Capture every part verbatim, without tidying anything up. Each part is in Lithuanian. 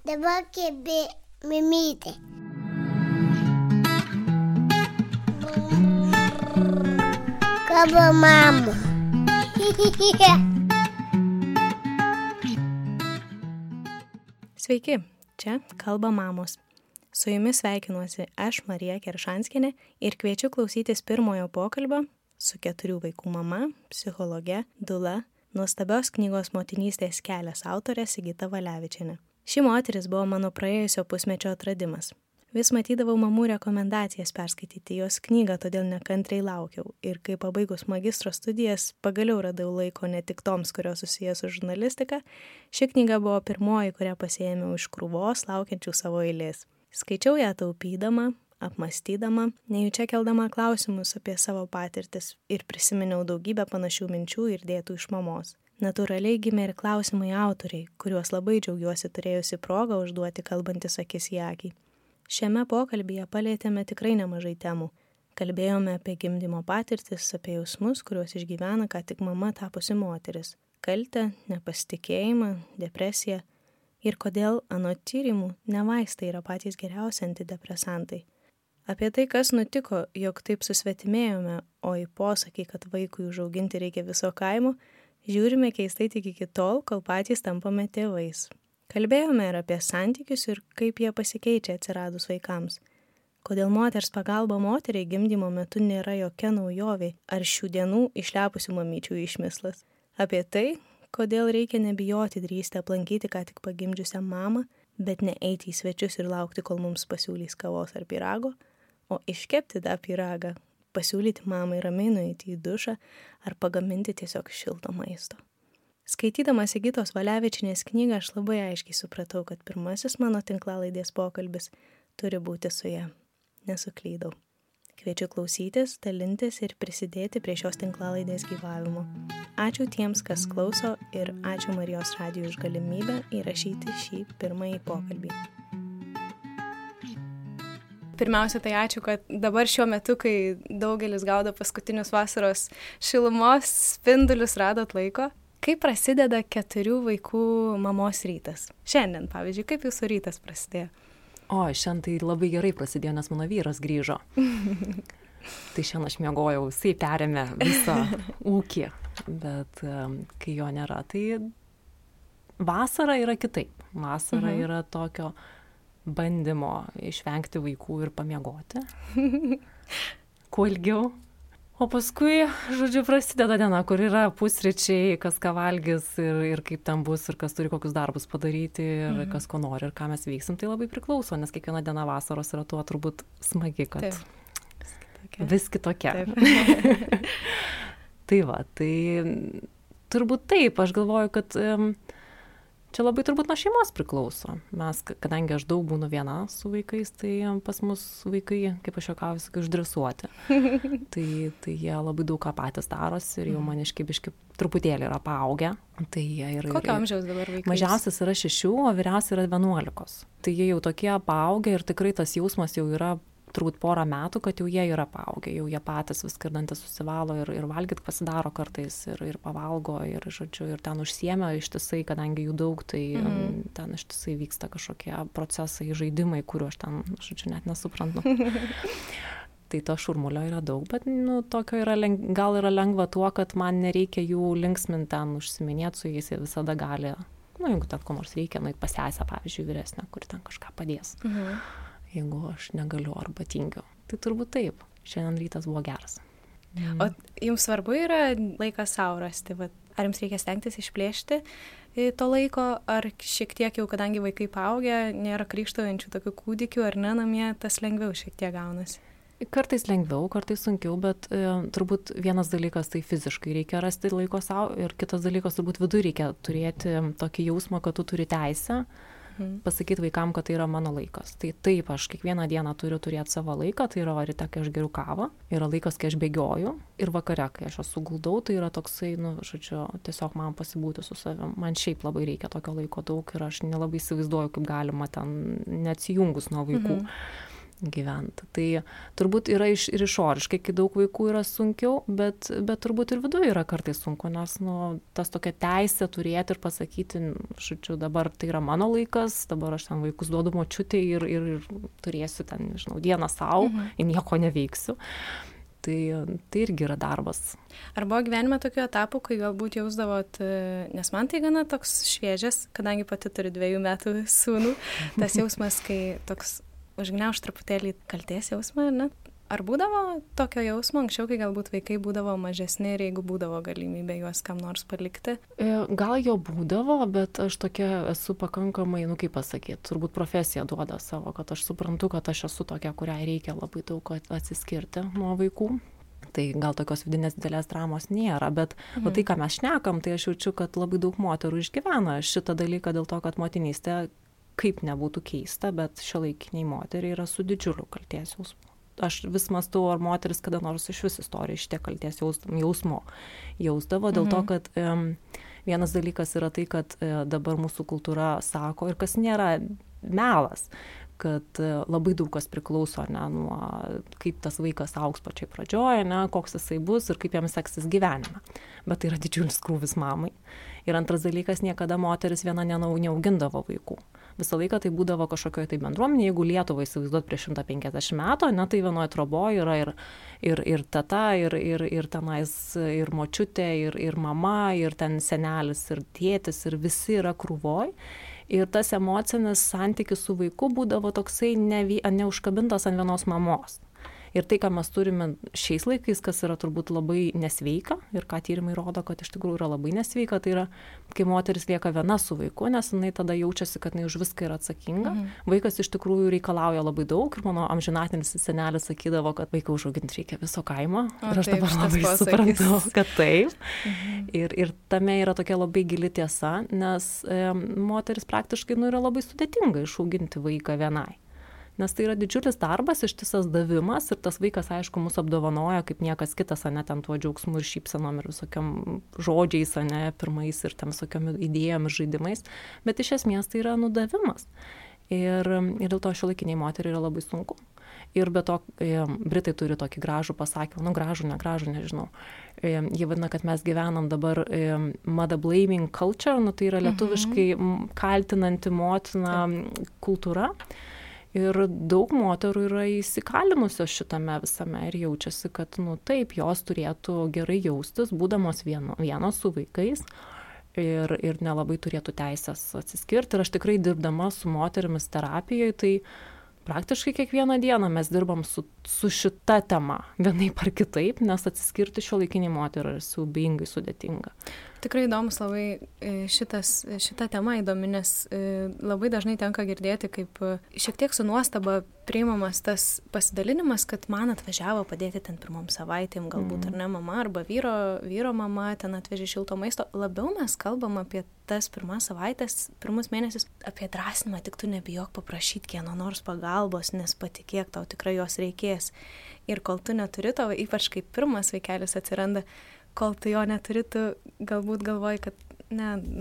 Dabar kebė mimytė. Kalba mama. Sveiki, čia kalba mamos. Su jumis sveikinuosi aš, Marija Keršanskienė, ir kviečiu klausytis pirmojo pokalbio su keturių vaikų mama, psichologe, dula, nuostabios knygos Motinystės kelias autorė Sigita Valevičienė. Ši moteris buvo mano praėjusio pusmečio atradimas. Vis matydavau mamų rekomendacijas perskaityti jos knygą, todėl nekantriai laukiau. Ir kai pabaigus magistro studijas pagaliau radau laiko ne tik toms, kurios susijęs su žurnalistika, ši knyga buvo pirmoji, kurią pasiėmiau iš krūvos laukiančių savo eilės. Skaičiau ją taupydama, apmąstydama, nejučia keldama klausimus apie savo patirtis ir prisiminiau daugybę panašių minčių ir dėtų iš mamos. Natūraliai gimė ir klausimai autoriai, kuriuos labai džiaugiuosi turėjusi progą užduoti kalbantis akis į akį. Šiame pokalbyje palėtėme tikrai nemažai temų. Kalbėjome apie gimdymo patirtis, apie jausmus, kuriuos išgyvena ką tik mama tapusi moteris. Kaltę, nepasitikėjimą, depresiją ir kodėl anot tyrimų ne vaistai yra patys geriausi antidepresantai. Apie tai, kas nutiko, jog taip susvetimėjome, o į posakį, kad vaikui užauginti reikia viso kaimo, žiūrime keistai tik iki tol, kol patys tampame tėvais. Kalbėjome ir apie santykius ir kaip jie pasikeičia atsiradus vaikams. Kodėl moters pagalba moteriai gimdymo metu nėra jokia naujovė ar šių dienų išlepusių mamyčių išmislas. Apie tai, kodėl reikia nebijoti drįsti aplankyti ką tik pagimdžiusią mamą, bet ne eiti į svečius ir laukti, kol mums pasiūlys kavos ar pyrago, o iškepti tą pyragą, pasiūlyti mamai ramiai nueiti į dušą ar pagaminti tiesiog šilto maisto. Skaitydama Sigitos Valevičienės knygą, aš labai aiškiai supratau, kad pirmasis mano tinklalaidės pokalbis turi būti su ja. Nesuklydau. Kviečiu klausytis, dalintis ir prisidėti prie šios tinklalaidės gyvavimo. Ačiū tiems, kas klauso, ir ačiū Marijos radijui už galimybę įrašyti šį pirmąjį pokalbį. Pirmiausia, tai ačiū, kad dabar šiuo metu, kai daugelis gaudo paskutinius vasaros šilumos spindulius, radot laiko. Kaip prasideda keturių vaikų mamos rytas? Šiandien, pavyzdžiui, kaip jūsų rytas prasidėjo? O, šiandien tai labai gerai prasidėjo, nes mano vyras grįžo. Tai šiandien aš miegojau, jisai perėmė visą ūkį, bet um, kai jo nėra, tai vasara yra kitaip. Vasara mhm. yra tokio bandymo išvengti vaikų ir pamiegoti. Kuo ilgiau. O paskui, žodžiu, prasideda diena, kur yra pusryčiai, kas ką valgys ir, ir kaip ten bus, ir kas turi kokius darbus padaryti, ir mhm. kas ko nori, ir ką mes veiksim, tai labai priklauso, nes kiekviena diena vasaros yra tuo turbūt smagi, kad Taip. vis kitokia. Taip. Tai va, tai turbūt taip, aš galvoju, kad um, čia labai turbūt nuo šeimos priklauso. Mes, kadangi aš daug būnu viena su vaikais, tai pas mus vaikai, kaip aš juokauju, sakai, uždresuoti. tai, tai jie labai daug ką patys darosi ir jau maniškai biškai truputėlį yra paaugę. Tai jie ir, Kokio amžiaus dabar vaikai? Mažiausias yra šešių, o vyriausias yra vienuolikos. Tai jie jau tokie paaugę ir tikrai tas jausmas jau yra turbūt porą metų, kad jau jie yra paaugę, jau jie patys viską dantis susivalo ir, ir valgyt pasidaro kartais ir, ir pavalgo ir, žodžiu, ir ten užsiėmė ištisai, kadangi jų daug, tai mm. ten ištisai vyksta kažkokie procesai, žaidimai, kuriuo aš ten, žodžiu, net nesuprantu. Tai to šurmulio yra daug, bet nu, tokio yra leng... gal yra lengva tuo, kad man nereikia jų linksminti ten, užsiminėti su jais, jie visada gali, nu, jeigu ten ko nors reikia, nu, pas sesę, pavyzdžiui, vyresnę, kuri ten kažką padės. Mhm. Jeigu aš negaliu arba tingiu. Tai turbūt taip. Šiandien rytas buvo geras. Mm. O jums svarbu yra laikas sau rasti? Vat, ar jums reikia stengtis išplėšti to laiko, ar šiek tiek jau, kadangi vaikai paaugę, nėra krykštaujančių tokių kūdikių, ar ne namie, tas lengviau šiek tiek gaunasi? Kartais lengviau, kartais sunkiau, bet e, turbūt vienas dalykas tai fiziškai reikia rasti laiko sau ir kitas dalykas turbūt viduje reikia turėti tokį jausmą, kad tu turi teisę pasakyti vaikam, kad tai yra mano laikas. Tai taip, aš kiekvieną dieną turiu turėti savo laiką, tai yra ryte, kai aš geriu kavą, yra laikas, kai aš bėgioju ir vakare, kai aš esu guldau, tai yra toksai, nu, žodžiu, tiesiog man pasibūti su savim. Man šiaip labai reikia tokio laiko daug ir aš nelabai įsivaizduoju, kaip galima ten neatsijungus nuo vaikų. Mhm. gyventi. Tai turbūt yra iš, ir išoriškai, kai daug vaikų yra sunkiau, bet, bet turbūt ir viduje yra kartais sunku, nes nu, tas tokia teisė turėti ir pasakyti, žodžiu, dabar tai yra mano laikas, dabar aš ten vaikus duodu močiutei ir, ir, ir turėsiu ten, nežinau, dieną savo, mhm. ir nieko neveiksiu. Tai, tai irgi yra darbas. Ar buvo gyvenime tokių etapų, kai galbūt jausdavot, nes man tai gana toks šviežias, kadangi pati turiu dviejų metų sūnų, tas jausmas, kai toks užgniauž truputėlį kaltės jausmą, ne? Ar būdavo tokio jausmo anksčiau, kai galbūt vaikai būdavo mažesni ir jeigu būdavo galimybė juos kam nors palikti? Gal jo būdavo, bet aš tokia esu pakankamai, nu kaip pasakyti, turbūt profesija duoda savo, kad aš suprantu, kad aš esu tokia, kuriai reikia labai daug atsiskirti nuo vaikų. Tai gal tokios vidinės didelės dramos nėra, bet mhm. o tai, ką mes šnekam, tai aš jaučiu, kad labai daug moterų išgyvena šitą dalyką dėl to, kad motinystė, kaip nebūtų keista, bet šiuolaikiniai moteriai yra su didžiuliu kaltės jausmu. Aš vis mąstau, ar moteris kada nors iš vis istorijų šitie kaltės jausmo jausdavo, dėl to, kad um, vienas dalykas yra tai, kad uh, dabar mūsų kultūra sako, ir kas nėra melas, kad uh, labai daug kas priklauso, ne, nuo kaip tas vaikas augs pačiai pradžioje, ne, koks jisai bus ir kaip jam seksis gyvenime. Bet tai yra didžiulis krūvis mamai. Ir antras dalykas, niekada moteris viena neaugindavo vaikų. Visą laiką tai būdavo kažkokioje tai bendruomenėje, jeigu Lietuvą įsivaizduot prieš šimtą penkiasdešimt metų, ne, tai vienoje troboje yra ir, ir, ir teta, ir, ir, ir tenais ir močiutė, ir, ir mama, ir ten senelis, ir tėtis, ir visi yra krūvoj. Ir tas emocinis santykis su vaiku būdavo toksai ne, neužkabintas ant vienos mamos. Ir tai, ką mes turime šiais laikais, kas yra turbūt labai nesveika, ir ką tyrimai rodo, kad iš tikrųjų yra labai nesveika, tai yra, kai moteris lieka viena su vaiku, nes jinai tada jaučiasi, kad jinai už viską yra atsakinga. Mhm. Vaikas iš tikrųjų reikalauja labai daug, ir mano amžinatinis senelis sakydavo, kad vaiką užauginti reikia viso kaimo. O, ir aš taip, dabar labai suprantu, kad taip. Mhm. Ir, ir tame yra tokia labai gili tiesa, nes e, moteris praktiškai nu, yra labai sudėtinga išauginti vaiką vienai. Nes tai yra didžiulis darbas, ištisas davimas, ir tas vaikas, aišku, mus apdovanoja kaip niekas kitas, ane, ten tuo džiaugsmu ir šypsenom ir visokiam žodžiais, ane, pirmais ir ten visokiam idėjom ir žaidimais, bet iš esmės tai yra nudavimas. Ir, ir dėl to šiuolaikiniai moteriai yra labai sunku. Ir be to, e, Britai turi tokį gražų pasakymą, nu gražų, negražų, nežinau. E, jie vadina, kad mes gyvenam dabar e, mother blaming culture, nu tai yra lietuviškai mhm. kaltinanti motina kultūra. Ir daug moterų yra įsikalinusios šitame visame ir jaučiasi, kad, nu taip, jos turėtų gerai jaustis, būdamos vieno, vienos su vaikais ir, ir nelabai turėtų teisės atsiskirti. Ir aš tikrai dirbdama su moterimis terapijoje, tai praktiškai kiekvieną dieną mes dirbam su, su šita tema, vienaip ar kitaip, nes atsiskirti šiuolaikiniai moterų yra siaubingai sudėtinga. Tikrai įdomus labai šitas, šita tema įdomi, nes labai dažnai tenka girdėti, kaip šiek tiek su nuostaba priimamas tas pasidalinimas, kad man atvažiavo padėti ten pirmom savaitėm, galbūt mm. ar ne mama, arba vyro, vyro mama ten atvežė šilto maisto. Labiau mes kalbam apie tas pirmas savaitės, pirmus mėnesius, apie drąsinimą, tik tu nebijok paprašyti kieno nors pagalbos, nes patikėk, tau tikrai jos reikės. Ir kol tu neturi to, ypač kai pirmas vaikelis atsiranda, kol tu jo neturi, tu galbūt galvoji, kad ne, nu,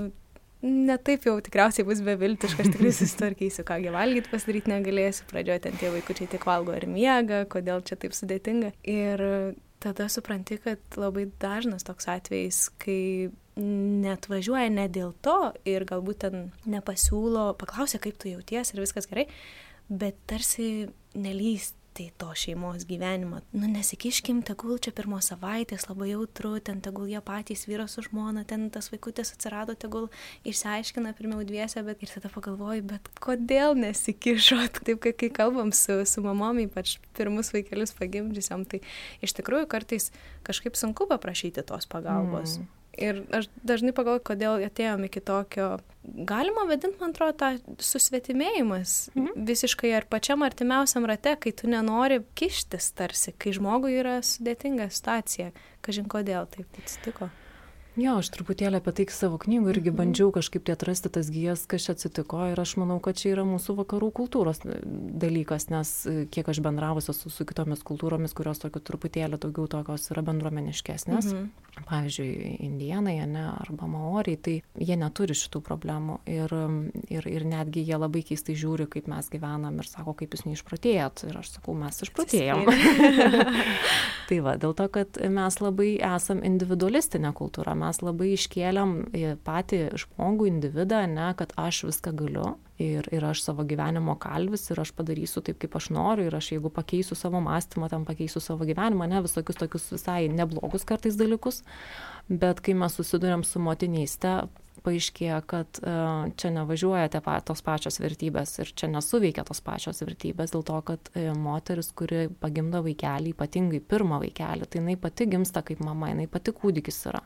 ne taip jau tikriausiai bus beviltiškas, tikrai susitvarkysiu, kągi valgyti pasidaryti negalėsiu, pradžioje ten tie vaikučiai tik valgo ir miega, kodėl čia taip sudėtinga. Ir tada supranti, kad labai dažnas toks atvejis, kai neatvažiuoja ne dėl to ir galbūt ten nepasiūlo, paklausia, kaip tu jauties ir viskas gerai, bet tarsi nelyst tai to šeimos gyvenimą. Nu, nesikiškim, tegul čia pirmos savaitės labai jautru, ten tegul jie patys vyras su žmona, ten tas vaikutis atsirado, tegul išsiaiškina pirmiau dviese, bet ir tada pagalvoju, bet kodėl nesikišot? Taip, kai, kai kalbam su, su mamom, ypač pirmus vaikelius pagimdžiusiam, tai iš tikrųjų kartais kažkaip sunku paprašyti tos pagalbos. Mm. Ir aš dažnai pagalvoju, kodėl atėjom iki tokio, galima vadinti, man atrodo, tą susvetimėjimas mhm. visiškai ar pačiam artimiausiam rate, kai tu nenori kištis tarsi, kai žmogui yra sudėtinga situacija. Kažin kodėl taip atsitiko. Jo, aš truputėlį apie tai savo knygų irgi bandžiau kažkaip tai atrasti tas gijas, kas čia atsitiko, ir aš manau, kad čia yra mūsų vakarų kultūros dalykas, nes kiek aš bendravusi su, su kitomis kultūromis, kurios tokio truputėlį daugiau tokios yra bendruomeniškesnės. Mhm. pavyzdžiui, indienai, ne, arba maoriai, tai jie neturi šitų problemų ir, ir, ir netgi jie labai keistai žiūri, kaip mes gyvenam ir sako, kaip jūs neišprotėjat. Ir aš sakau, mes išprotėjom. Tai va, dėl to, kad mes labai esam individualistinė kultūra, mes labai iškėliam patį žmogų, individą, ne, kad aš viską galiu. Ir, ir aš savo gyvenimo kalvis ir aš padarysiu taip, kaip aš noriu ir aš jeigu pakeisiu savo mąstymą, tam pakeisiu savo gyvenimą, ne, visokius tokius visai neblogus kartais dalykus, bet kai mes susiduriam su motinystė, paaiškėja, kad uh, čia nevažiuoja te pa, tos pačios vertybės ir čia nesuveikia tos pačios vertybės, dėl to, kad uh, moteris, kuri pagimdo vaikelį, ypatingai pirmą vaikelį, tai jinai pati gimsta kaip mama, jinai pati kūdikis yra.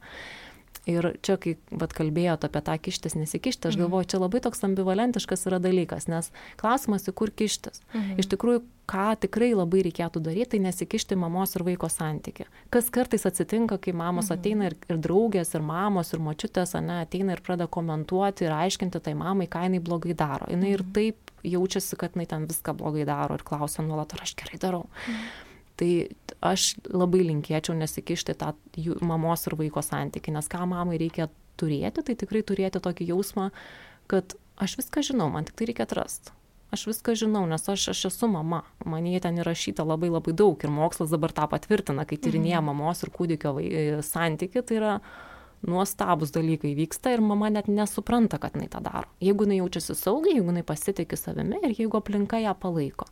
Ir čia, kai vat, kalbėjot apie tą kištis, nesikišti, aš galvoju, čia labai toks ambivalentiškas yra dalykas, nes klausimas, į kur kištis. Mhm. Iš tikrųjų, ką tikrai labai reikėtų daryti, tai nesikišti mamos ir vaiko santykį. Kas kartais atsitinka, kai mamos mhm. ateina ir, ir draugės, ir mamos, ir močiutės, ane, ateina ir pradeda komentuoti ir aiškinti tai mamai, ką jinai blogai daro. Jinai mhm. ir taip jaučiasi, kad jinai ten viską blogai daro ir klausia nuolat, ar aš gerai darau. Mhm. Tai aš labai linkėčiau nesikišti tą mamos ir vaiko santykį, nes ką mamai reikia turėti, tai tikrai turėti tokį jausmą, kad aš viską žinau, man tik tai reikia atrasti. Aš viską žinau, nes aš, aš esu mama. Manyje ten įrašyta labai labai daug ir mokslas dabar tą patvirtina, kai tyrinėja mamos ir kūdikio santykį, tai yra nuostabus dalykai vyksta ir mama net nesupranta, kad jinai tą daro. Jeigu jinai jaučiasi saugiai, jeigu jinai pasitikė savimi ir jeigu aplinka ją palaiko.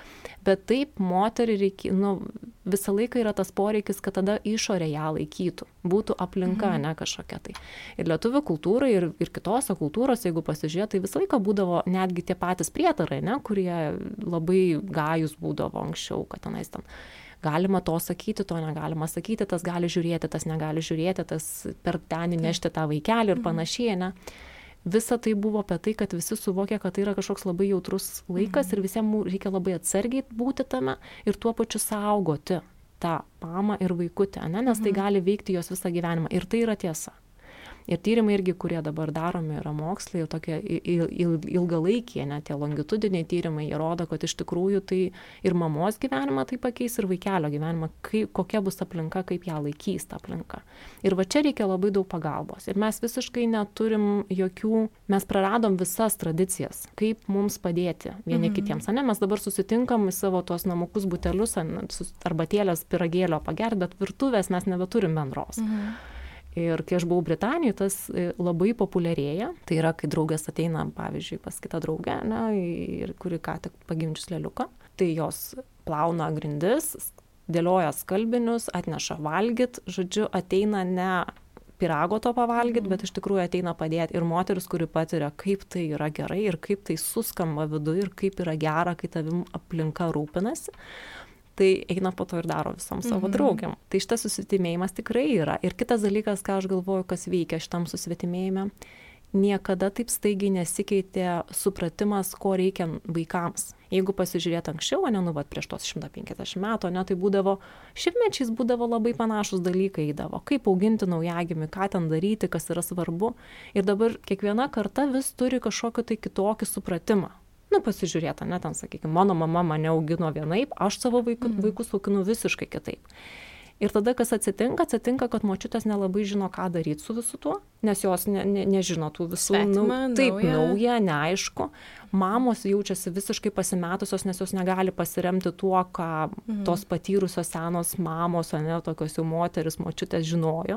Bet taip moterį reikia, nu, visą laiką yra tas poreikis, kad tada išorė ją laikytų, būtų aplinka, mhm. ne kažkokia tai. Ir lietuvių kultūrai ir, ir kitose kultūrose, jeigu pasižiūrėt, tai visą laiką būdavo netgi tie patys prietarai, ne, kurie labai gajus būdavo anksčiau, kad tenais ten galima to sakyti, to negalima sakyti, tas gali žiūrėti, tas negali žiūrėti, tas per ten įnešti tą vaikelį ir panašiai, ne. Visa tai buvo apie tai, kad visi suvokė, kad tai yra kažkoks labai jautrus laikas ir visiems reikia labai atsargiai būti tame ir tuo pačiu saugoti tą mamą ir vaikutę, ne? Nes tai gali veikti jos visą gyvenimą. Ir tai yra tiesa. Ir tyrimai irgi, kurie dabar daromi, yra mokslai, tokie il, il, ilgalaikiai, ne, tie longitudiniai tyrimai, jie rodo, kad iš tikrųjų tai ir mamos gyvenimą tai pakeis, ir vaikelio gyvenimą, kaip, kokia bus aplinka, kaip ją laikys ta aplinka. Ir va čia reikia labai daug pagalbos. Ir mes visiškai neturim jokių, mes praradom visas tradicijas, kaip mums padėti vieni mhm. kitiems. Ne, mes dabar susitinkam į savo tuos namukus butelius, arbatėlės, piragėlio pagert, bet virtuvės mes nebeturim bendros. Mhm. Ir kai aš buvau Britanijoje, tas labai populiarėja. Tai yra, kai draugės ateina, pavyzdžiui, pas kitą draugę, ne, ir kuri ką tik pagimdžius lėliuką, tai jos plauna grindis, dėlioja skalbinius, atneša valgyt, žodžiu, ateina ne pirago to pavalgyt, bet iš tikrųjų ateina padėti. Ir moteris, kuri patiria, kaip tai yra gerai ir kaip tai suskamba viduje ir kaip yra gera, kai tavim aplinka rūpinasi, tai eina po to ir daro visom savo mhm. draugiam. Tai šitas susitimėjimas tikrai yra. Ir kitas dalykas, ką aš galvoju, kas veikia šitam susitimėjime, niekada taip staigiai nesikeitė supratimas, ko reikia vaikams. Jeigu pasižiūrėt anksčiau, ne, nu, vat, prieš tos šimtą penkiasdešimt metų, ne, tai būdavo, šimtmečiais būdavo labai panašus dalykai eidavo. Kaip auginti naujagimį, ką ten daryti, kas yra svarbu. Ir dabar kiekviena karta vis turi kažkokį tai kitokį supratimą. Nu, pasižiūrėta, ne, ten, sakykime, mano mama mane augino vienaip, aš savo vaiku, mm. vaikus auginu visiškai kitaip. Ir tada, kas atsitinka, atsitinka, kad močiutės nelabai žino, ką daryti su visu tuo, nes jos ne, ne, nežino tų visų, Svetima, nu, taip, nauja. nauja, neaišku. Mamos jaučiasi visiškai pasimetusios, nes jos negali pasiremti tuo, ką mm. tos patyrusios senos mamos, ne, tokios jau moteris, močiutės žinojo.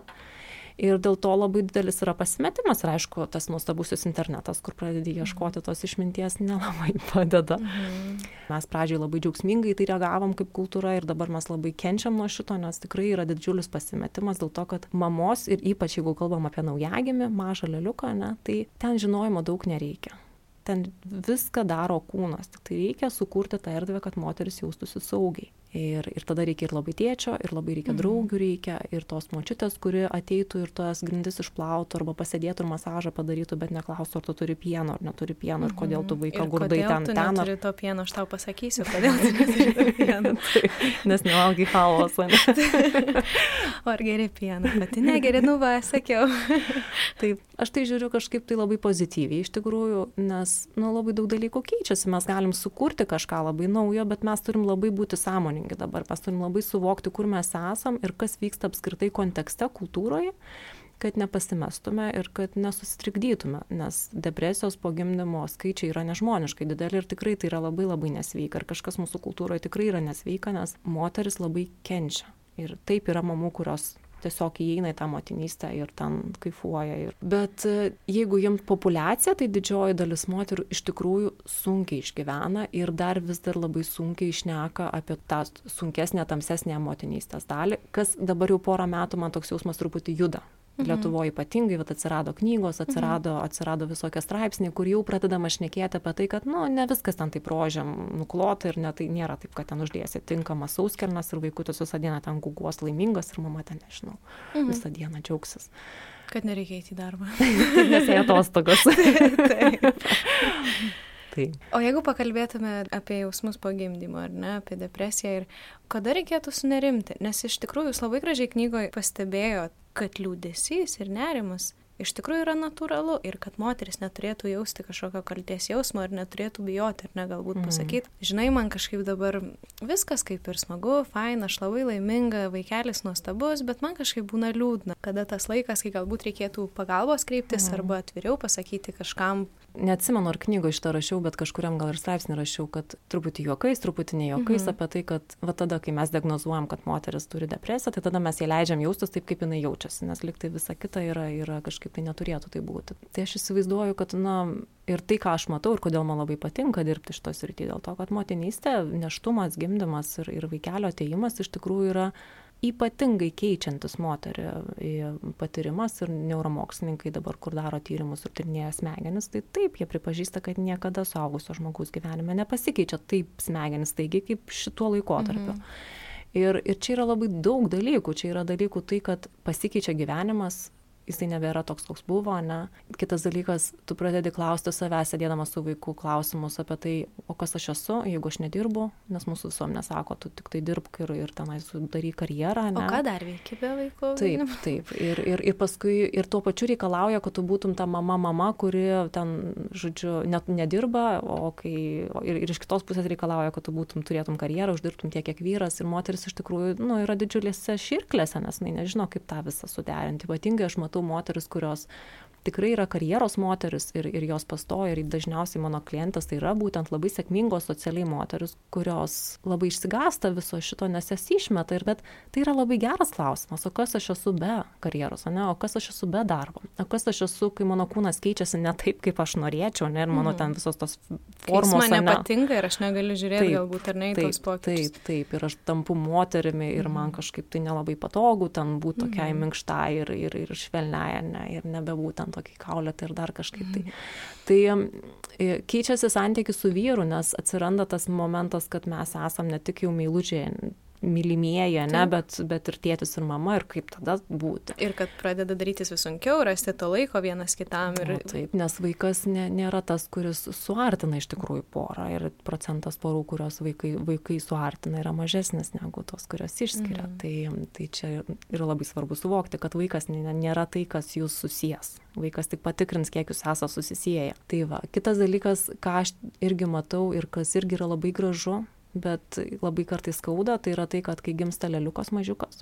Ir dėl to labai didelis yra pasimetimas. Ir aišku, tas nuostabusis internetas, kur pradedi ieškoti tos išminties, nelabai padeda. Mhm. Mes pradžiai labai džiaugsmingai tai reagavom kaip kultūra ir dabar mes labai kenčiam nuo šito, nes tikrai yra didžiulis pasimetimas dėl to, kad mamos ir ypač jeigu kalbam apie naujagimį, mažą lėliuką, ne, tai ten žinojimo daug nereikia. Ten viską daro kūnas, tik tai reikia sukurti tą erdvę, kad moteris jaustųsi saugiai. Ir, ir tada reikia ir labai tėčio, ir labai reikia mm. draugių reikia, ir tos močiutės, kuri ateitų ir tas grindis išplautų, arba pasėdėtų ir masažą padarytų, bet neklaustų, ar tu turi pieno, ar neturi pieno, ir kodėl tu vaiką gurdai ten, ten. Ir kodėl tu neturi to pieno, aš tau pasakysiu, kodėl tu neturi to pieno. Nes nevalgai chaosą. O ar geri pieną? Bet tai negeri, nu va, sakiau. Taip, aš tai žiūriu kažkaip tai labai pozityviai, iš tikrųjų, nes nu, labai daug dalykų keičiasi, mes galim sukurti kažką labai naujo, bet mes turim labai būti sąmoningi. skirtingi dabar. Mes turim labai suvokti, kur mes esam ir kas vyksta apskritai kontekste, kultūroje, kad nepasimestume ir kad nesusitrikdytume, nes depresijos po gimdymo skaičiai yra nežmoniškai dideli ir tikrai tai yra labai labai nesveika. Ir kažkas mūsų kultūroje tikrai yra nesveika, nes moteris labai kenčia. Ir taip yra mamų, kurios tiesiog įeina į tą motinystę ir ten kaifuoja. Ir... Bet jeigu jums populiacija, tai didžioji dalis moterų iš tikrųjų sunkiai išgyvena ir dar vis dar labai sunkiai šneka apie tą sunkesnę, tamsesnę motinystės dalį, kas dabar jau porą metų man toks jausmas truputį juda. Lietuvoje ypatingai, vat atsirado knygos, atsirado, atsirado visokie straipsniai, kur jau pradedama šnekėti apie tai, kad, nu, ne viskas ten taip rožiam nuklota ir ne, tai nėra taip, kad ten uždėsi tinkamas sauskelnes ir vaikutis visą dieną ten guguos laimingas ir mama ten, nežinau, mhm. visą dieną džiaugsis. Kad nereikia eiti į darbą. Nes jie atostogos. Taip. Tai. O jeigu pakalbėtume apie jausmus po gimdymo, ar ne, apie depresiją ir kada reikėtų sunerimti, nes iš tikrųjų jūs labai gražiai knygoje pastebėjot, kad liūdesys ir nerimas iš tikrųjų yra natūralu ir kad moteris neturėtų jausti kažkokio kaltės jausmo ir neturėtų bijoti, ar ne, galbūt pasakyti. Mm. Žinai, man kažkaip dabar viskas kaip ir smagu, faina, aš labai laiminga, vaikelis nuostabus, bet man kažkaip būna liūdna, kada tas laikas, kai galbūt reikėtų pagalbos kreiptis mm. arba atviriau pasakyti kažkam. Neatsimenu, ar knygo šitą rašiau, bet kažkuriam gal ir straipsnį rašiau, kad truputį juokais, truputį ne juokais mm-hmm. apie tai, kad va tada, kai mes diagnozuojam, kad moteris turi depresiją, tai tada mes ją leidžiam jaustis taip, kaip jinai jaučiasi, nes lyg tai visa kita yra, yra kažkaip tai neturėtų tai būti. Tai aš įsivaizduoju, kad, na, ir tai, ką aš matau ir kodėl man labai patinka dirbti šitoj srity, dėl to, kad motinystė, nėštumas, gimdymas ir, ir vaikelio atėjimas iš tikrųjų yra ypatingai keičiantis moterį patyrimas ir neuromokslininkai dabar, kur daro tyrimus ir tyrinėja smegenis, tai taip, jie pripažįsta, kad niekada suaugusio žmogaus gyvenime nepasikeičia taip smegenis taigi kaip šituo laikotarpiu. Mhm. Ir, ir čia yra labai daug dalykų, čia yra dalykų tai, kad pasikeičia gyvenimas, jisai nebėra toks, koks buvo, ne? Kitas dalykas, tu pradedi klausti savęs, sėdėdamas su vaiku, klausimus apie tai, o kas aš esu, jeigu aš nedirbu, nes mūsų visuomenė sako, tu tik tai dirbk ir, ir tenai daryk karjerą, ne? O ką dar veiki be vaikų? Taip, taip. Ir, ir, ir paskui, ir tuo pačiu reikalauja, kad tu būtum ta mama, mama, kuri ten, žodžiu, net nedirba, o kai, ir, ir iš kitos pusės reikalauja, kad tu būtum, turėtum karjerą, uždirbtum tiek, kiek vyras, ir moteris iš tikrųjų, nu, yra didžiulėse širklėse, nes jinai nežino, kaip tą visą suderinti. Ypatingai aš matau moteris, kurios tikrai yra karjeros moteris ir, ir jos pastoja ir dažniausiai mano klientas tai yra būtent labai sėkmingos socialiai moteris, kurios labai išsigąsta viso šito, nes jas išmeta. Ir bet tai yra labai geras klausimas, o kas aš esu be karjeros, ne? O kas aš esu be darbo, o kas aš esu, kai mano kūnas keičiasi ne taip, kaip aš norėčiau, ne? Ir mano ten visos tos formos. Kai man nepatinka ir aš negaliu žiūrėti taip, galbūt ar ne į tos pokyčius. Taip, taip, ir aš tampu moterimi ir man kažkaip tai nelabai patogu ten būti tokiai mm. minkštai ir, ir, ir švelniai, ne? Ir nebebūtent tokiai kaulėtai ir dar kažkaip tai. Tai keičiasi santykis su vyru, nes atsiranda tas momentas, kad mes esam ne tik jau meilužiai, mylimieji, ne, bet, bet ir tėtis ir mama, ir kaip tada būti. Ir kad pradeda darytis vis sunkiau, rasti to laiko vienas kitam. Ir... O, taip, nes vaikas ne, nėra tas, kuris suartina iš tikrųjų porą, ir procentas porų, kurios vaikai, vaikai suartina, yra mažesnis negu tos, kurios išskiria. Mm. Tai, tai čia yra labai svarbu suvokti, kad vaikas nėra tai, kas jūs susijęs. Vaikas tik patikrins, kiek jūs esate susisieję. Tai va, kitas dalykas, ką aš irgi matau ir kas irgi yra labai gražu, bet labai kartais skauda, tai yra tai, kad kai gimsta leliukas mažiukas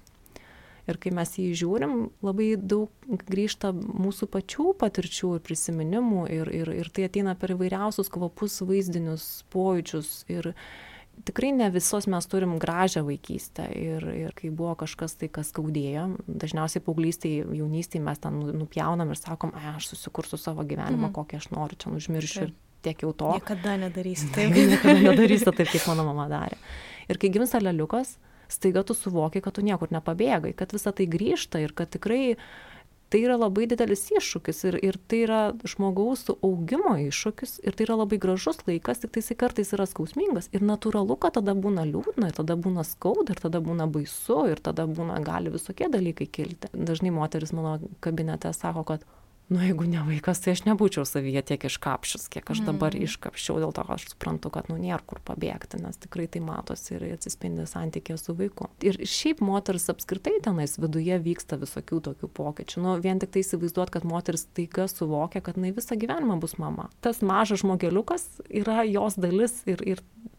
ir kai mes jį žiūrim, labai daug grįžta mūsų pačių patirčių ir prisiminimų ir, ir, ir tai ateina per įvairiausius kvapus, vaizdinius, pojūčius ir tikrai ne visos mes turim gražią vaikystę ir, ir kai buvo kažkas tai, kas skaudėjo, dažniausiai paauglystėje, jaunystėje mes ten nupjaunam ir sakom, e, aš susikursiu savo gyvenimą, mm. kokį aš noriu, čia užmiršiu ir tiek jau to. Niekada nedarysi taip. Niekada nedarysi taip, kaip mano mama darė. Ir kai gimsta leliukas, staiga tu suvoki, kad tu niekur nepabėgai, kad visa tai grįžta ir kad tikrai tai yra labai didelis iššūkis ir, ir tai yra žmogaus augimo iššūkis ir tai yra labai gražus laikas, tik tai jisai kartais yra skausmingas ir natūralu, kad tada būna liūdna, ir tada būna skauda, ir tada būna baisu, ir tada būna gali visokie dalykai kilti. Dažnai moteris mano kabinete sako, kad nu, jeigu ne vaikas, tai aš nebūčiau savyje tiek iškapšęs, kiek aš dabar iškapščiau, dėl to aš suprantu, kad nu nėra kur pabėgti, nes tikrai tai matosi ir atsispindi santykė su vaiku. Ir šiaip moteris apskritai tenais viduje vyksta visokių tokių pokyčių. Nu, vien tik tai įsivaizduot, kad moteris taiga suvokia, kad jinai visą gyvenimą bus mama. Tas mažas žmogeliukas yra jos dalis ir, ir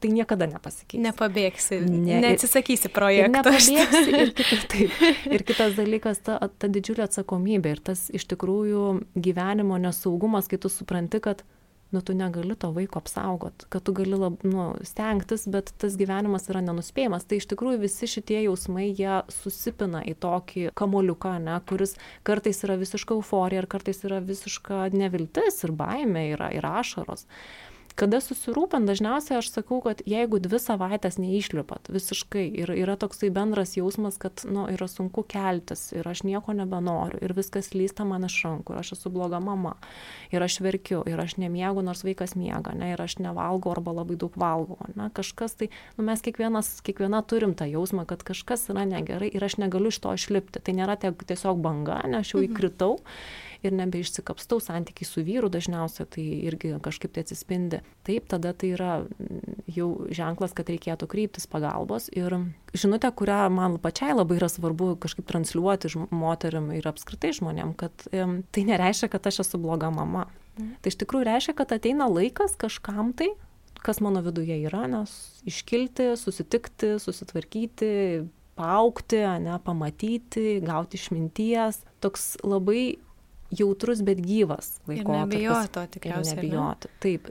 tai niekada nepasikeis. Nepabėgsi, ne, neatsisakysi projekto. Nepabėgsi ir, kita, taip, ir kitas dalykas, ta, ta didžiulė atsakomybė ir tas iš tikrųjų gyvenimo nesaugumas, kai tu supranti, kad nu, tu negali to vaiko apsaugot, kad tu gali lab, nu, stengtis, bet tas gyvenimas yra nenuspėjimas. Tai iš tikrųjų visi šitie jausmai, jie susipina į tokį kamoliuką, ne, kuris kartais yra visiška euforija ir kartais yra visiška neviltis ir baimė yra ir ašaros. Kada susirūpint, dažniausiai aš sakau, kad jeigu dvi savaitės neišlipat visiškai ir yra toksai bendras jausmas, kad nu, yra sunku keltis ir aš nieko nebenoriu ir viskas lysta man iš rankų ir aš esu bloga mama ir aš verkiu ir aš nemiegu, nors vaikas miega, ne, ir aš nevalgau arba labai daug valgau, ne, kažkas tai, nu, mes kiekvienas, kiekviena turim tą jausmą, kad kažkas yra negerai ir aš negaliu iš to išlipti. Tai nėra tiesiog banga, ne, aš jau įkritau. Ir nebeišsikapstau, santykiai su vyru dažniausiai, tai irgi kažkaip tai atsispindi. Taip, tada tai yra jau ženklas, kad reikėtų kreiptis pagalbos. Ir žinutė, kurią man pačiai labai yra svarbu kažkaip transliuoti moterim ir apskritai žmonėm, kad e, tai nereiškia, kad aš esu bloga mama. Mm. Tai iš tikrųjų reiškia, kad ateina laikas kažkam tai, kas mano viduje yra, nes iškilti, susitikti, susitvarkyti, paaugti, ne, pamatyti, gauti išminties. Toks labai jautrus, bet gyvas laikotarpis. Ir nebijoto tikriausiai. Ir nebijoti. Taip.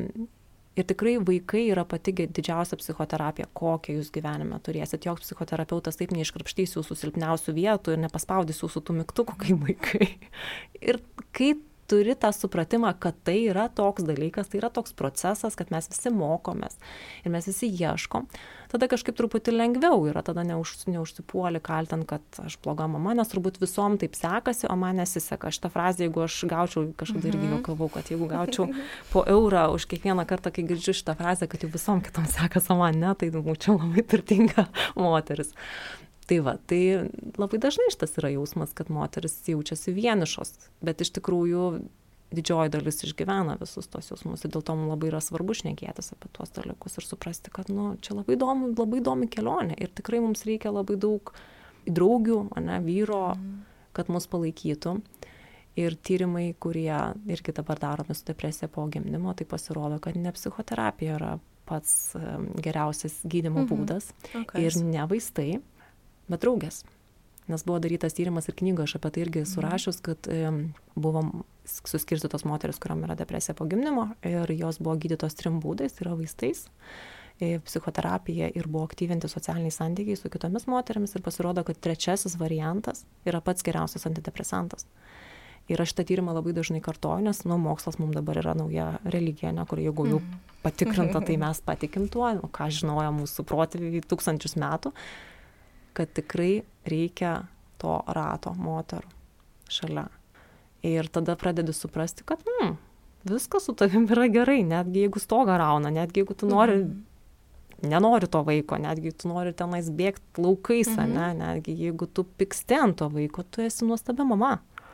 Ir tikrai vaikai yra pati didžiausia psichoterapija, kokią jūs gyvenime turėsit. Joks psichoterapeutas taip neiškrapštys jūsų silpniausių vietų ir nepaspaudys jūsų tų mygtukų kaip vaikai. Ir kai turi tą supratimą, kad tai yra toks dalykas, tai yra toks procesas, kad mes visi mokomės ir mes visi ieškom, tada kažkaip truputį lengviau yra, tada neuž, neužsipuoli kaltant, kad aš bloga mama, nes turbūt visom taip sekasi, o man nesiseka. Šitą frazę, jeigu aš gaučiau, kažkada irgi juokavau, kad jeigu gaučiau po eurą už kiekvieną kartą, kai girdžiu šitą frazę, kad jau visom kitom sekasi, o man ne, tai būčiau labai turtinga moteris. Tai va, tai labai dažnai šitas yra jausmas, kad moteris jaučiasi vienišos, bet iš tikrųjų didžioji dalis išgyvena visus tos jausmus ir dėl to mums labai yra svarbu šnekėtis apie tuos dalykus ir suprasti, kad nu, čia labai įdomi, labai įdomi kelionė ir tikrai mums reikia labai daug draugių, ane, vyro, kad mus palaikytų. Ir tyrimai, kurie irgi dabar daromi su depresija po gimdymo, tai pasirodo, kad ne psichoterapija yra pats geriausias gydymo būdas mhm. okay. ir ne vaistai, bet draugės. Nes buvo darytas tyrimas ir knygoje, aš apie tai irgi surašius, kad e, buvo suskirstytos moteris, kuriam yra depresija po gimdymo ir jos buvo gydytos trim būdais, tai yra vaistais, e, psichoterapija ir buvo aktyvinti socialiniai santykiai su kitomis moterimis ir pasirodo, kad trečiasis variantas yra pats geriausias antidepresantas. Ir aš tą tyrimą labai dažnai kartoju, nes nu, mokslas mums dabar yra nauja religija, ne, kur jeigu jau patikrinta, tai mes patikim tuo, nu, ką žinojo mūsų protėviai tūkstančius metų, kad tikrai reikia to rato moterų šalia. Ir tada pradedi suprasti, kad hmm, viskas su tavim yra gerai, netgi jeigu stogą rauna, netgi jeigu tu nori, mm-hmm. nenori to vaiko, netgi tu nori tenais bėgti laukais, mm-hmm. ne, netgi jeigu tu pyksti ant to vaiko, tu esi nuostabia mama.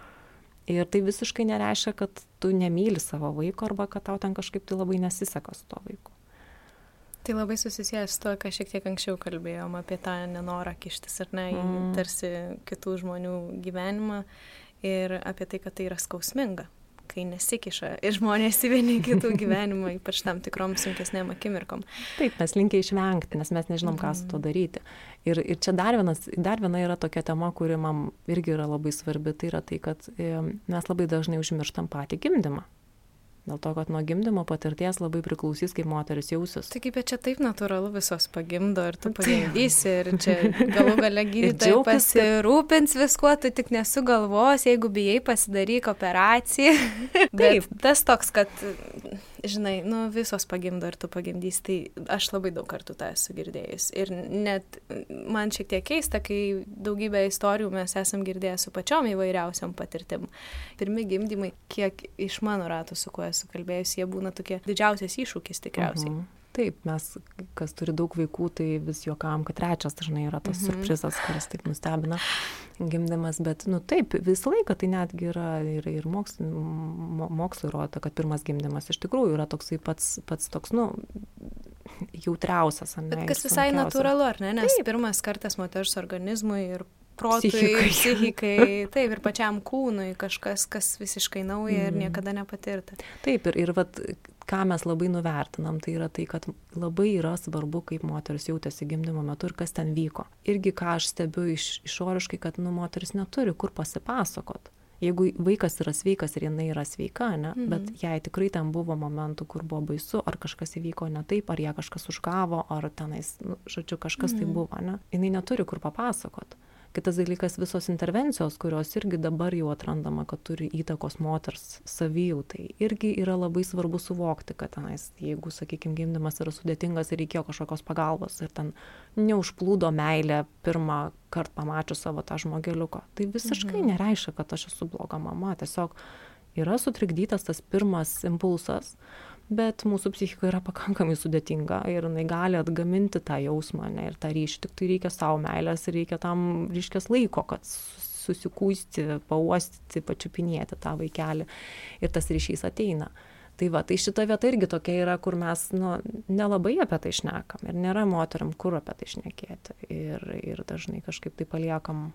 Ir tai visiškai nereiškia, kad tu nemyli savo vaiko arba kad tau ten kažkaip tai labai nesiseka su to vaiku. Tai labai susisėjęs su to, ką šiek tiek anksčiau kalbėjom apie tą nenorą kištis ar ne, mm. tarsi kitų žmonių gyvenimą ir apie tai, kad tai yra skausminga, kai nesikiša ir žmonės į vieni kitų gyvenimą, ypač tam tikrom sunkesnėm akimirkom. Taip, mes linkę išvengti, nes mes nežinom, ką su to daryti. Ir, ir čia dar, vienas, dar viena yra tokia tema, kuri man irgi yra labai svarbi, tai yra tai, kad e, mes labai dažnai užmirštam patį gimdymą. Dėl to, kad nuo gimdymo patirties labai priklausys, kaip moteris jausis. Taigi, bet čia taip natūralu visos pagimdo ir tu pagimdysi ir čia galų gale gydytojai pasirūpins viskuo, tu tik nesugalvos, jeigu bijai pasidaryk operaciją. Bet tas toks, kad, žinai, nu visos pagimdo ir tu pagimdysi, tai aš labai daug kartų tą esu girdėjus. Ir net man šiek tiek keista, kai daugybę istorijų mes esam girdėję su pačiom įvairiausiom patirtim. Pirmi gimdymai, kiek iš mano ratų su kuo esu kalbėjus, jie būna tokie didžiausias iššūkis tikriausiai. Uh-huh. Taip, mes, kas turi daug vaikų, tai vis juokam, kad trečias dažnai yra tas uh-huh. surprizas, kuris taip nustebina gimdymas, bet, nu taip, visą laiką tai netgi yra ir, ir moksl, mokslo įrodo, kad pirmas gimdymas iš tikrųjų yra toksai pats, pats toks, nu, jautriausias, ne? Bet kas visai natūralu, ar ne? Nes taip. Pirmas kartas moters organizmui ir protui, psichikai. psichikai, taip, ir pačiam kūnui kažkas, kas visiškai nauja ir niekada nepatirta. Taip, ir, ir vat, ką mes labai nuvertinam, tai yra tai, kad labai yra svarbu, kaip moteris jautėsi gimdymo metu ir kas ten vyko. Irgi ką aš stebiu iš, išoriškai, kad nu, moteris neturi kur pasipasakot. Jeigu vaikas yra sveikas ir jinai yra sveika, ne, mhm. bet jai tikrai ten buvo momentų, kur buvo baisu, ar kažkas įvyko ne taip, ar ją kažkas užgavo, ar tenais, nu, žodžiu, kažkas mhm. tai buvo, ne. Jinai neturi kur papasakot. Kitas dalykas, visos intervencijos, kurios irgi dabar jau atrandama, kad turi įtakos moters savijautai, irgi yra labai svarbu suvokti, kad tenais, jeigu, sakykime, gimdymas yra sudėtingas ir reikėjo kažkokios pagalbos ir ten neužplūdo meilė pirmą kartą pamačius savo tą žmogeliuką, tai visiškai mhm. nereiškia, kad aš esu bloga mama, tiesiog yra sutrikdytas tas pirmas impulsas, bet mūsų psichika yra pakankamai sudėtinga ir jinai gali atgaminti tą jausmą, ne, ir tą ryšį, tik tai reikia savo meilės ir reikia tam ryškės laiko, kad susikūsti, pauostyti, pačiupinėti tą vaikelį ir tas ryšys ateina. Tai va, tai šita vieta irgi tokia yra, kur mes nu, nelabai apie tai šnekam ir nėra moteriam, kur apie tai šnekėti ir, ir dažnai kažkaip tai paliekam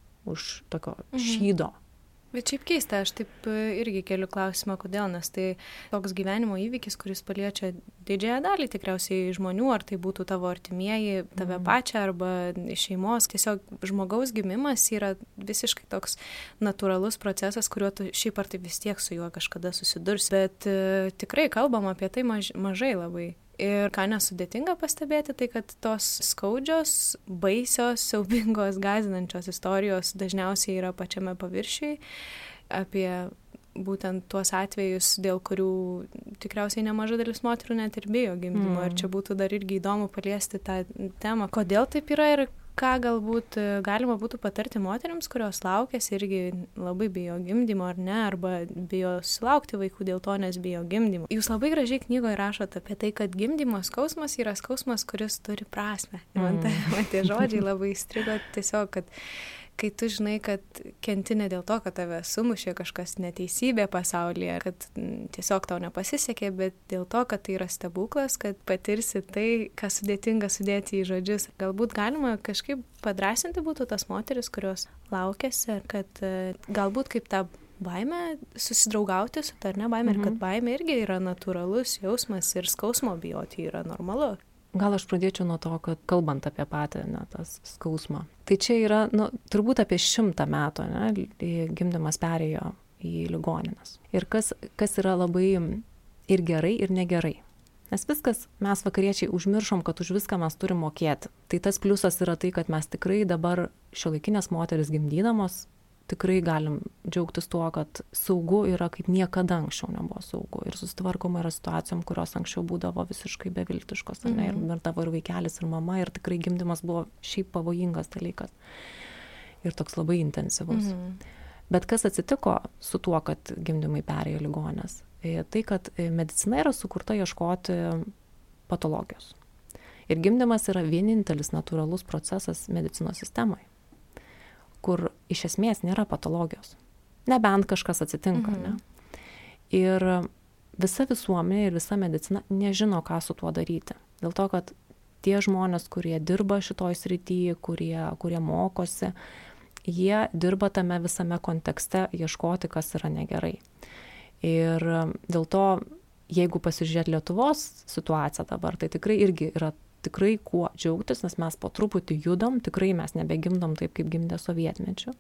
už tokio mhm. šydo. Bet šiaip keista, aš taip irgi keliu klausimą, kodėl, nes tai toks gyvenimo įvykis, kuris paliečia didžiąją dalį tikriausiai žmonių, ar tai būtų tavo artimieji, tave mm. pačią arba šeimos. Tiesiog žmogaus gimimas yra visiškai toks natūralus procesas, kuriuo tu šiaip ar tai vis tiek su juo kažkada susidursi. Bet uh, tikrai kalbam apie tai maž, mažai labai. Ir ką nesudėtinga pastebėti, tai kad tos skaudžios, baisios, siaubingos, gąsdinančios istorijos dažniausiai yra pačiame paviršiui apie būtent tuos atvejus, dėl kurių tikriausiai nemaža dalis moterų net ir bijo gimdymo. Mm. Ir čia būtų dar irgi įdomu paliesti tą temą, kodėl taip yra ir ką galbūt galima būtų patarti moteriams, kurios laukėsi irgi labai bijo gimdymo ar ne, arba bijo sulaukti vaikų dėl to, nes bijo gimdymo. Jūs labai gražiai knygoje rašote apie tai, kad gimdymo skausmas yra skausmas, kuris turi prasmę. Mm. Man, tai, man tie žodžiai labai įstrigo tiesiog, kad kai tu žinai, kad kenti ne dėl to, kad tave sumušė kažkas neteisybė pasaulyje, kad tiesiog tau nepasisekė, bet dėl to, kad tai yra stebuklas, kad patirsi tai, kas sudėtinga sudėti į žodžius. Galbūt galima kažkaip padrasinti būtų tas moteris, kurios laukėsi, kad galbūt kaip tą baimę susidraugauti su ta ar ne baimė, mhm. ir kad baimė irgi yra natūralus jausmas ir skausmo bijoti yra normalu. Gal aš pradėčiau nuo to, kad kalbant apie patį, ne, tas skausmą. Tai čia yra, nu, turbūt apie šimtą metų, ne, gimdymas perėjo į ligonines. Ir kas, kas yra labai ir gerai, ir negerai. Nes viskas, mes vakariečiai užmiršom, kad už viską mes turim mokėti. Tai tas pliusas yra tai, kad mes tikrai dabar šiuolaikinės moteris gimdydamos tikrai galim džiaugtis tuo, kad saugu yra kaip niekada anksčiau nebuvo saugu. Ir susitvarkoma yra situacijom, kurios anksčiau būdavo visiškai beviltiškos. Mm-hmm. Ir mirdavo ir vaikelis, ir mama, ir tikrai gimdymas buvo šiaip pavojingas dalykas. Ir toks labai intensyvus. Mm-hmm. Bet kas atsitiko su tuo, kad gimdymai perėjo ligonės? Tai, kad medicina yra sukurta ieškoti patologijos. Ir gimdymas yra vienintelis natūralus procesas medicinos sistemoje, kur iš esmės nėra patologijos. Nebent kažkas atsitinka, mhm. ne? Ir visa visuomenė ir visa medicina nežino, ką su tuo daryti. Dėl to, kad tie žmonės, kurie dirba šitoj srityje, kurie, kurie mokosi, jie dirba tame visame kontekste ieškoti, kas yra negerai. Ir dėl to, jeigu pasižiūrėt Lietuvos situaciją dabar, tai tikrai irgi yra tikrai kuo džiaugtis, nes mes po truputį judam, tikrai mes nebegimdom taip, kaip gimdė sovietmečiu.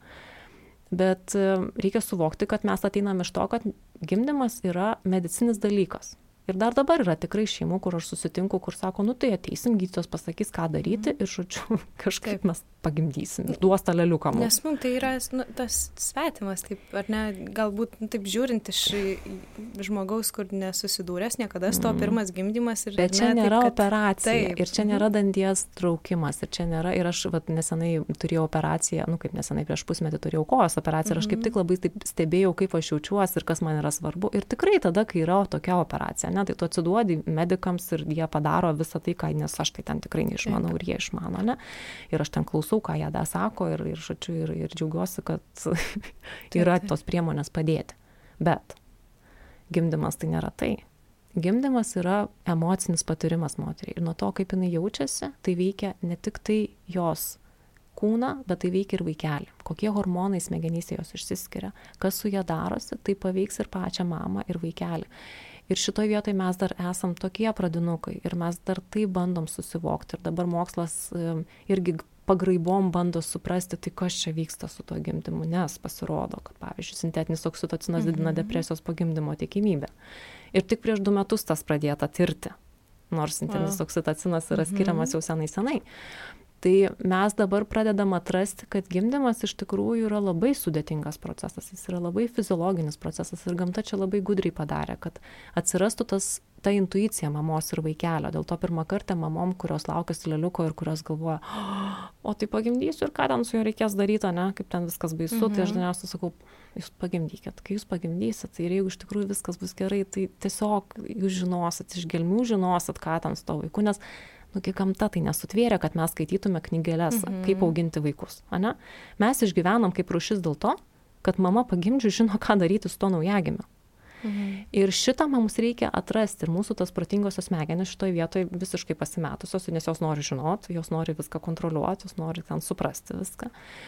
Bet reikia suvokti, kad mes ateinam iš to, kad gimdymas yra medicinis dalykas. Ir dar dabar yra tikrai šeimų, kur aš susitinku, kur sako, nu tai ateisim, gydytojas pasakys, ką daryti, ir žodžiu, kažkaip Taip. mes pagimdysim, duos tą leliuką mums. Nes mums tai yra nu, tas svetimas, taip, ar ne, galbūt nu, taip žiūrint iš žmogaus, kur nesusidūręs niekada, mm. to pirmas gimdymas. Ir, Bet čia ne, nėra taip, kad... operacija, taip. ir čia nėra danties traukimas, ir čia nėra, ir aš vat, nesenai turėjau operaciją, nu kaip nesenai prieš pusmetį turėjau kojos operaciją, ir aš kaip tik labai taip stebėjau, kaip aš jaučiuosi ir kas man yra svarbu. Ir tikrai tada, kai yra tokia operacija, ne, tai tu atsiduodi medikams ir jie padaro visą tai, ką, nes aš tai ten tikrai neišmanau ir jie išmano, ne? Ir aš ten klausau, ką jie da sako ir, ir, šačiu, ir, ir džiaugiuosi, kad yra tos priemonės padėti. Bet gimdymas tai nėra tai. Gimdymas yra emocinis patyrimas moteriai. Ir nuo to, kaip jinai jaučiasi, tai veikia ne tik tai jos kūną, bet tai veikia ir vaikelį. Kokie hormonai smegenyse jos išsiskiria, kas su ja darosi, tai paveiks ir pačią mamą, ir vaikelį. Ir šitoje vietoje mes dar esam tokie pradinukai ir mes dar tai bandom susivokti. Ir dabar mokslas irgi pagraibom bando suprasti, tai kas čia vyksta su to gimdymu, nes pasirodo, kad, pavyzdžiui, sintetinis oksitocinas didina depresijos po gimdymo tikimybę. Ir tik prieš du metus tas pradėta tirti, nors sintetinis oksitocinas yra skiriamas jau senai senai. Tai mes dabar pradedam atrasti, kad gimdymas iš tikrųjų yra labai sudėtingas procesas, jis yra labai fiziologinis procesas ir gamta čia labai gudriai padarė, kad atsirastų tas, ta intuicija mamos ir vaikelio. Dėl to pirmą kartą mamom, kurios laukiasi leliuko ir kurios galvoja, o tai pagimdysiu ir ką ten su juo reikės daryti, ne, kaip ten viskas baisu, mhm. tai aš dažniausiai sakau, jūs pagimdykit, kai jūs pagimdysit, tai ir jeigu iš tikrųjų viskas bus gerai, tai tiesiog jūs žinosit, iš gelmių žinosit, ką ten su to vaiku, nes nugi gamta tai nesutvėrė, kad mes skaitytume knygeles, mhm. kaip auginti vaikus, ane? Mes išgyvenam kaip rūšis dėl to, kad mama pagimdžiu žino, ką daryti su to naujagimiu. Mhm. Ir šitą mums reikia atrasti ir mūsų tas protingosios smegenys šitoje vietoje visiškai pasimetusios, nes jos nori žinoti, jos nori viską kontroliuoti, jos nori ten suprasti viską.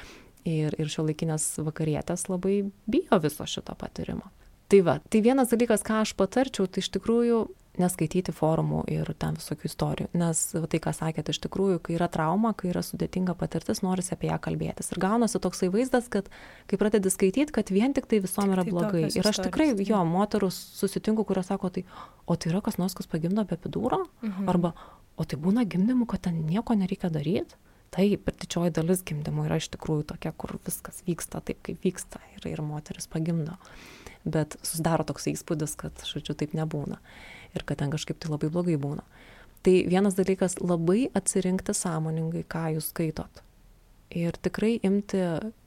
Ir, ir šiuolaikinės vakarietės labai bijo viso šito patyrimo. Tai va, tai vienas dalykas, ką aš patarčiau, tai iš tikrųjų neskaityti forumų ir ten visokių istorijų, nes tai, ką sakėte, iš tikrųjų, kai yra trauma, kai yra sudėtinga patirtis, norisi apie ją kalbėtis. Ir gaunasi toksai vaizdas, kad kai pradedi skaityti, kad vien tik tai visom yra tai blogai. Ir aš tikrai, istorijos, jo, moterų susitinku, kurios sako, tai, o tai yra kas nors, kas pagimdo be epidūro? Mhm. Arba, o tai būna gimdymų, kad ten nieko nereikia daryti? Taip, ir didžioji dalis gimdymų yra iš tikrųjų tokia, kur viskas vyksta taip, kaip vyksta ir, ir moteris pagimdo. Bet susidaro toks įspūdis, kad, žodžiu, taip nebūna. Ir kad ten kažkaip tai labai blogai būna. Tai vienas dalykas labai atsirinkti sąmoningai, ką jūs skaitot. Ir tikrai imti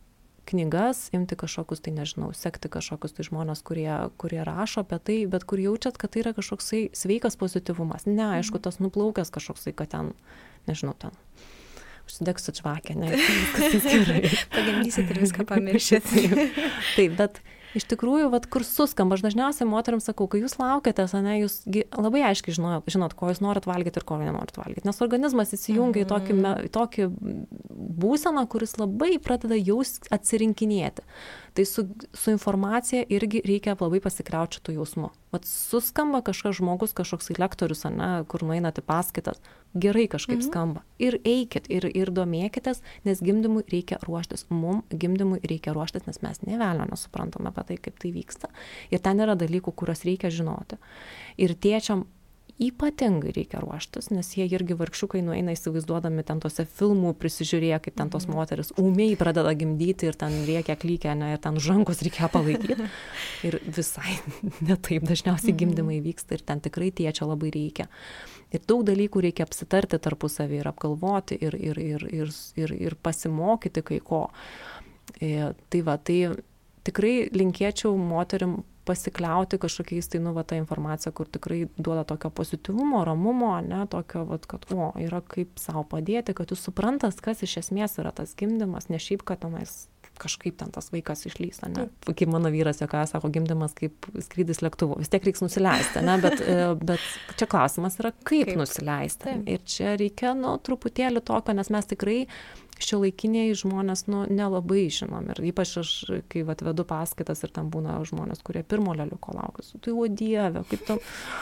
knygas, imti kažkokius, tai nežinau, sekti kažkokius tai žmonės, kurie, kurie rašo apie tai, bet kur jaučiat, kad tai yra kažkoksai sveikas pozityvumas. Ne, aišku, tas nuplaukęs kažkoksai, kad ten, nežinau, ten užsidegsit žvakę, ne, viskas gerai. Pagimdysit ir viską pamiršit. Taip, taip, bet iš tikrųjų, vat, kur suskamba, aš dažniausiai moteriams sakau, kai jūs laukiatės, ne, jūs labai aiškiai žinot, žinot, ko jūs norit valgyti ir ko nenorit valgyti, nes organizmas įsijungia į tokį, į tokį būseną, kuris labai pradeda jaus atsirinkinėti. Tai su, su informacija irgi reikia labai pasikliauti šitų jausmų. Vat suskamba kažkas žmogus, kažkoks lektorius, ne, kur nueinat į paskaitas, gerai kažkaip mhm. skamba. Ir eikit, ir, ir domėkitės, nes gimdymui reikia ruoštis. Mum gimdymui reikia ruoštis, nes mes nė velnio nesuprantame apie tai, kaip tai vyksta. Ir ten yra dalykų, kuriuos reikia žinoti. Ir tėčiam ypatingai reikia ruoštis, nes jie irgi vargšiukai nueina įsivaizduodami ten tose filmų prisižiūrėję, kaip ten tos moteris ūmiai pradeda gimdyti ir ten rėkia, klykia, ne, ir ten žankos reikia palaikyti. Ir visai ne taip dažniausiai gimdymai vyksta ir ten tikrai tėčio labai reikia. Ir daug dalykų reikia apsitarti tarpusavį ir apgalvoti ir, ir, ir, ir, ir, ir pasimokyti kai ko. E, tai va, tai tikrai linkėčiau moterim pasikliauti kažkokiais, tai nu, va, ta informacija, kur tikrai duoda tokio pozityvumo, ramumo, ne, tokio, va, kad, o, yra kaip savo padėti, kad jūs suprantas, kas iš esmės yra tas gimdymas, ne šiaip, kad tenais kažkaip ten tas vaikas išlysta, ne. Kaip mano vyras jo ką sako, gimdymas kaip skrydis lėktuvu, vis tiek reiks nusileisti, ne, bet, bet čia klausimas yra, kaip, kaip? nusileisti. Taip. Ir čia reikia, nu, truputėlį tokio, nes mes tikrai šiuolaikiniai žmonės, nu, nelabai žinom. Ir ypač aš, kai vat, vedu paskaitas ir ten būna žmonės, kurie pirmo leliuko laukiasi. Tai, o Dieve, kaip tam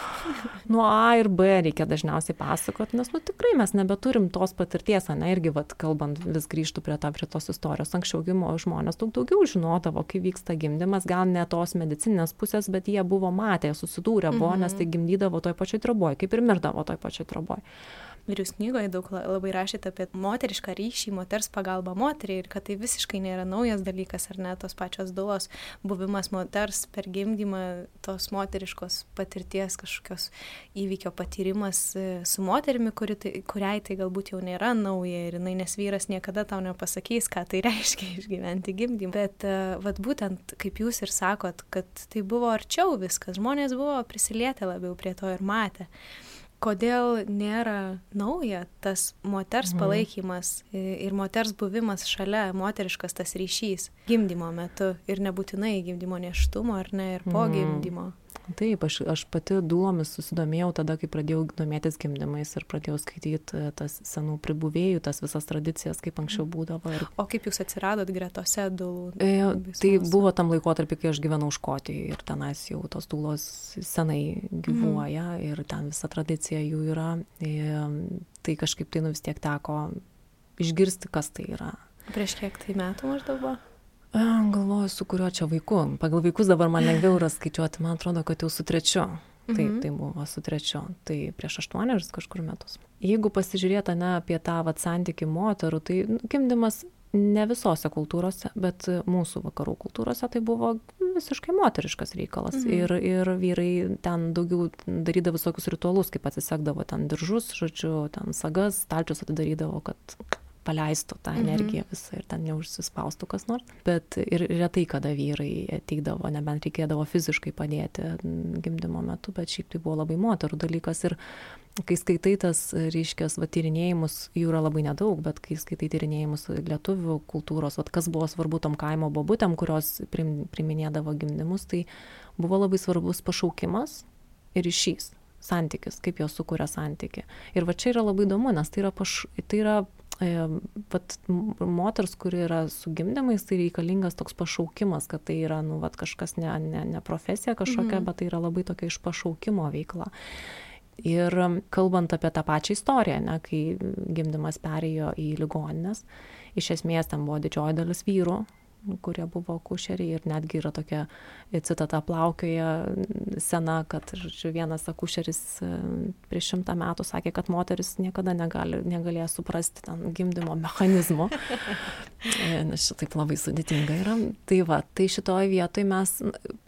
nuo A ir B reikia dažniausiai pasakoti, nes, nu, tikrai mes nebeturim tos patirties, ne, irgi, vat, kalbant, vis grįžtų prie, to, prie tos istorijos. Anksčiau gimo žmonės daug daugiau žinodavo, kai vyksta gimdymas, gal ne tos medicininės pusės, bet jie buvo matę, susidūrę buvo, mhm. nes tai gimdydavo toj pačioj troboj, kaip ir mirdavo toj pačioj troboj. Ir jūs knygoje daug labai rašėte apie moterišką ryšį, moters pagalbą moteriai ir kad tai visiškai nėra naujas dalykas, ar ne, tos pačios dulos buvimas moters per gimdymą, tos moteriškos patirties kažkokios įvykio patyrimas su moterimi, kuri tai, kuriai tai galbūt jau nėra nauja ir jinai, nes vyras niekada tau nepasakys, ką tai reiškia išgyventi gimdymą. Bet vat būtent, kaip jūs ir sakot, kad tai buvo arčiau viskas, žmonės buvo prisilietę labiau prie to ir matę. Kodėl nėra nauja tas moters palaikymas ir moters buvimas šalia, moteriškas tas ryšys gimdymo metu ir nebūtinai gimdymo nėštumo ar ne ir po mm. gimdymo? Taip, aš, aš pati dūlomis susidomėjau tada, kai pradėjau domėtis gimdymais ir pradėjau skaityti tas senų pribuvėjų, tas visas tradicijas, kaip anksčiau būdavo. Ir... O kaip jūs atsiradot gretose dūlų? E, tai buvo tam laikotarpį, kai aš gyvenau Škotijoje ir tenais jau tos dūlos senai gyvuoja mm. ir ten visa tradicija jų yra. E, tai kažkaip tai nu vis tiek teko išgirsti, kas tai yra. Prieš kiek tai metų maždaug buvo? Galvoju, su kuriuo čia vaiku. Pagal vaikus dabar man lengviau yra skaičiuoti. Man atrodo, kad jau su trečiu. Taip, mhm. tai buvo su trečiu. Tai prieš aštuonerius kažkur metus. Jeigu pasižiūrėta ne apie tą vat santykį moterų, tai gimdymas ne visose kultūrose, bet mūsų vakarų kultūrose tai buvo visiškai moteriškas reikalas. Mhm. Ir, ir vyrai ten daugiau darydavo visokius ritualus, kaip atsisegdavo ten diržus, žodžiu, ten sagas, stalčius atidarydavo, kad... paleistų tą energiją visą ir ten neužsispaustų kas nors. Bet ir retai, kada vyrai ateidavo, nebent reikėdavo fiziškai padėti gimdymo metu, bet šiaip tai buvo labai moterų dalykas. Ir kai skaitai tas, reiškias, va, tyrinėjimus, jų yra labai nedaug, bet kai skaitai tyrinėjimus lietuvių kultūros, va, kas buvo svarbu tom kaimo bobutėm, kurios prim, priminėdavo gimdymus, tai buvo labai svarbus pašaukimas ir ryšys, santykis, kaip jos sukuria santykį. Ir va čia yra labai įdomu, nes tai yra, paš, tai yra Vat moters, kuri yra su gimdymais, tai reikalingas toks pašaukimas, kad tai yra nu, vat, kažkas ne, ne, ne profesija kažkokia, mhm. bet tai yra labai tokia iš pašaukimo veikla. Ir kalbant apie tą pačią istoriją, ne, kai gimdymas perėjo į ligonines, iš esmės ten buvo didžioji dalis vyrų, kurie buvo akušeriai ir netgi yra tokia citata plaukioja sena, kad žodžiu, vienas akušeris prieš šimtą metų sakė, kad moteris niekada negali, negalėjo suprasti ten gimdymo mechanizmo, nes šitaip labai sudėtinga yra. Tai va, tai šitoje vietoje mes...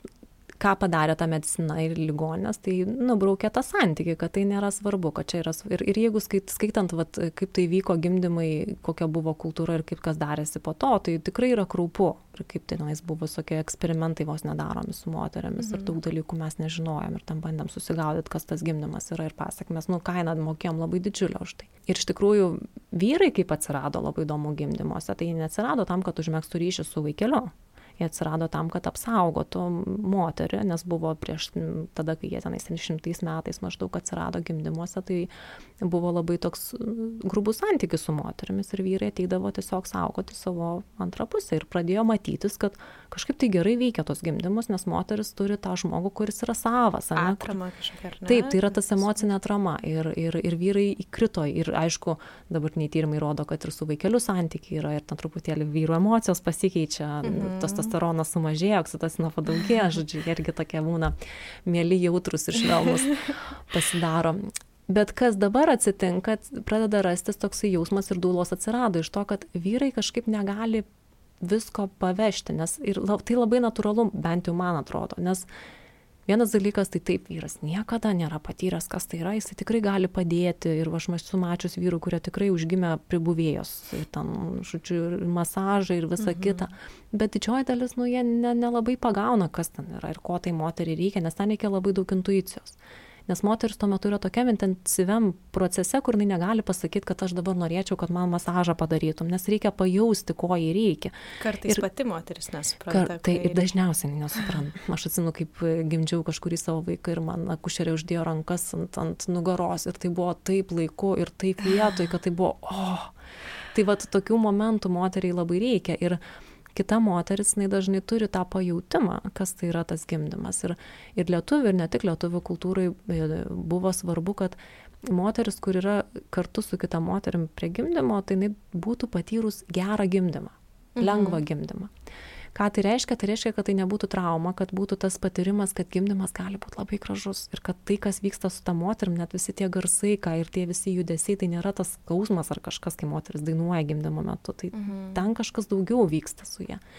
ką padarė ta medicina ir ligoninės, tai nubraukė tą santykį, kad tai nėra svarbu, kad čia yra... Ir, ir jeigu skait, skaitant, vat, kaip tai vyko gimdymai, kokia buvo kultūra ir kaip kas darėsi po to, tai tikrai yra kraupu. Ir kaip tai nais buvo visokie eksperimentai vos nedaromi su moteriamis mhm. ir daug dalykų mes nežinojom ir tam bandėm susigaudyti, kas tas gimdymas yra ir pasakmes. Nu, kainą mokėjom labai didžiulę už tai. Ir iš tikrųjų, vyrai kaip atsirado labai įdomu gimdymuose, tai neatsirado tam, kad užmegztų ryšį su vaikeliu. Jie atsirado tam, kad apsaugotų moterį, nes buvo prieš tada, kai jie tenais šimtais metais maždaug atsirado gimdymuose, tai buvo labai toks grubus santykis su moterimis ir vyrai ateidavo tiesiog saugoti savo antrą pusę ir pradėjo matytis, kad kažkaip tai gerai veikia tos gimdymus, nes moteris turi tą žmogų, kuris yra savas. Atrama kažkokia, ar ne? Taip, tai yra tas emocinė atrama ir, ir, ir vyrai įkrito ir aišku, dabartiniai tyrimai rodo, kad ir su vaikeliu santykiai yra ir ten truputėlį vyrų emocijos pasikeičia, mhm. tas testosteronas sumažėjo, oksitocino padaugėjo, žodžiu, irgi tokie būna mieli, jautrus ir švelnus pasidaro. Bet kas dabar atsitinka, pradeda rastis toksai jausmas ir dūlos atsirado iš to, kad vyrai kažkaip negali visko pavežti, nes ir tai labai natūralu, bent jau man atrodo, nes vienas dalykas, tai taip, vyras niekada nėra patyręs, kas tai yra, jis tikrai gali padėti ir aš esu mačius vyrų, kurie tikrai užgimė pribuvėjos, ten, žodžiu, masažai ir visa mhm. kita, bet didžioji dalis, nu, jie nelabai ne pagauna, kas ten yra ir ko tai moteriai reikia, nes ten reikia labai daug intuicijos. Nes moteris tuo metu yra tokiam intensyviam procese, kur jinai negali pasakyti, kad aš dabar norėčiau, kad man masažą padarytum, nes reikia pajausti, ko jai reikia. Kartais ir, pati moteris nesupranta. Kar, tai ir dažniausiai nesupranta. Aš atsimenu, kaip gimdžiau kažkurį savo vaiką ir man akušerė uždėjo rankas ant, ant nugaros ir tai buvo taip laiku ir taip vietoj, kad tai buvo, oh. Tai vat tokių momentų moteriai labai reikia ir kita moteris, jinai dažnai turi tą pajautimą, kas tai yra tas gimdymas. Ir, ir lietuvių, ir ne tik lietuvių kultūrai buvo svarbu, kad moteris, kur yra kartu su kita moterim prie gimdymo, tai jinai būtų patyrus gerą gimdymą, lengvą mhm. gimdymą. Ką tai reiškia? Tai reiškia, kad tai nebūtų trauma, kad būtų tas patyrimas, kad gimdymas gali būti labai gražus ir kad tai, kas vyksta su ta moterim, net visi tie garsai, ką ir tie visi judesiai, tai nėra tas skausmas ar kažkas, kai moteris dainuoja gimdymo metu, tai mhm. ten kažkas daugiau vyksta su ja.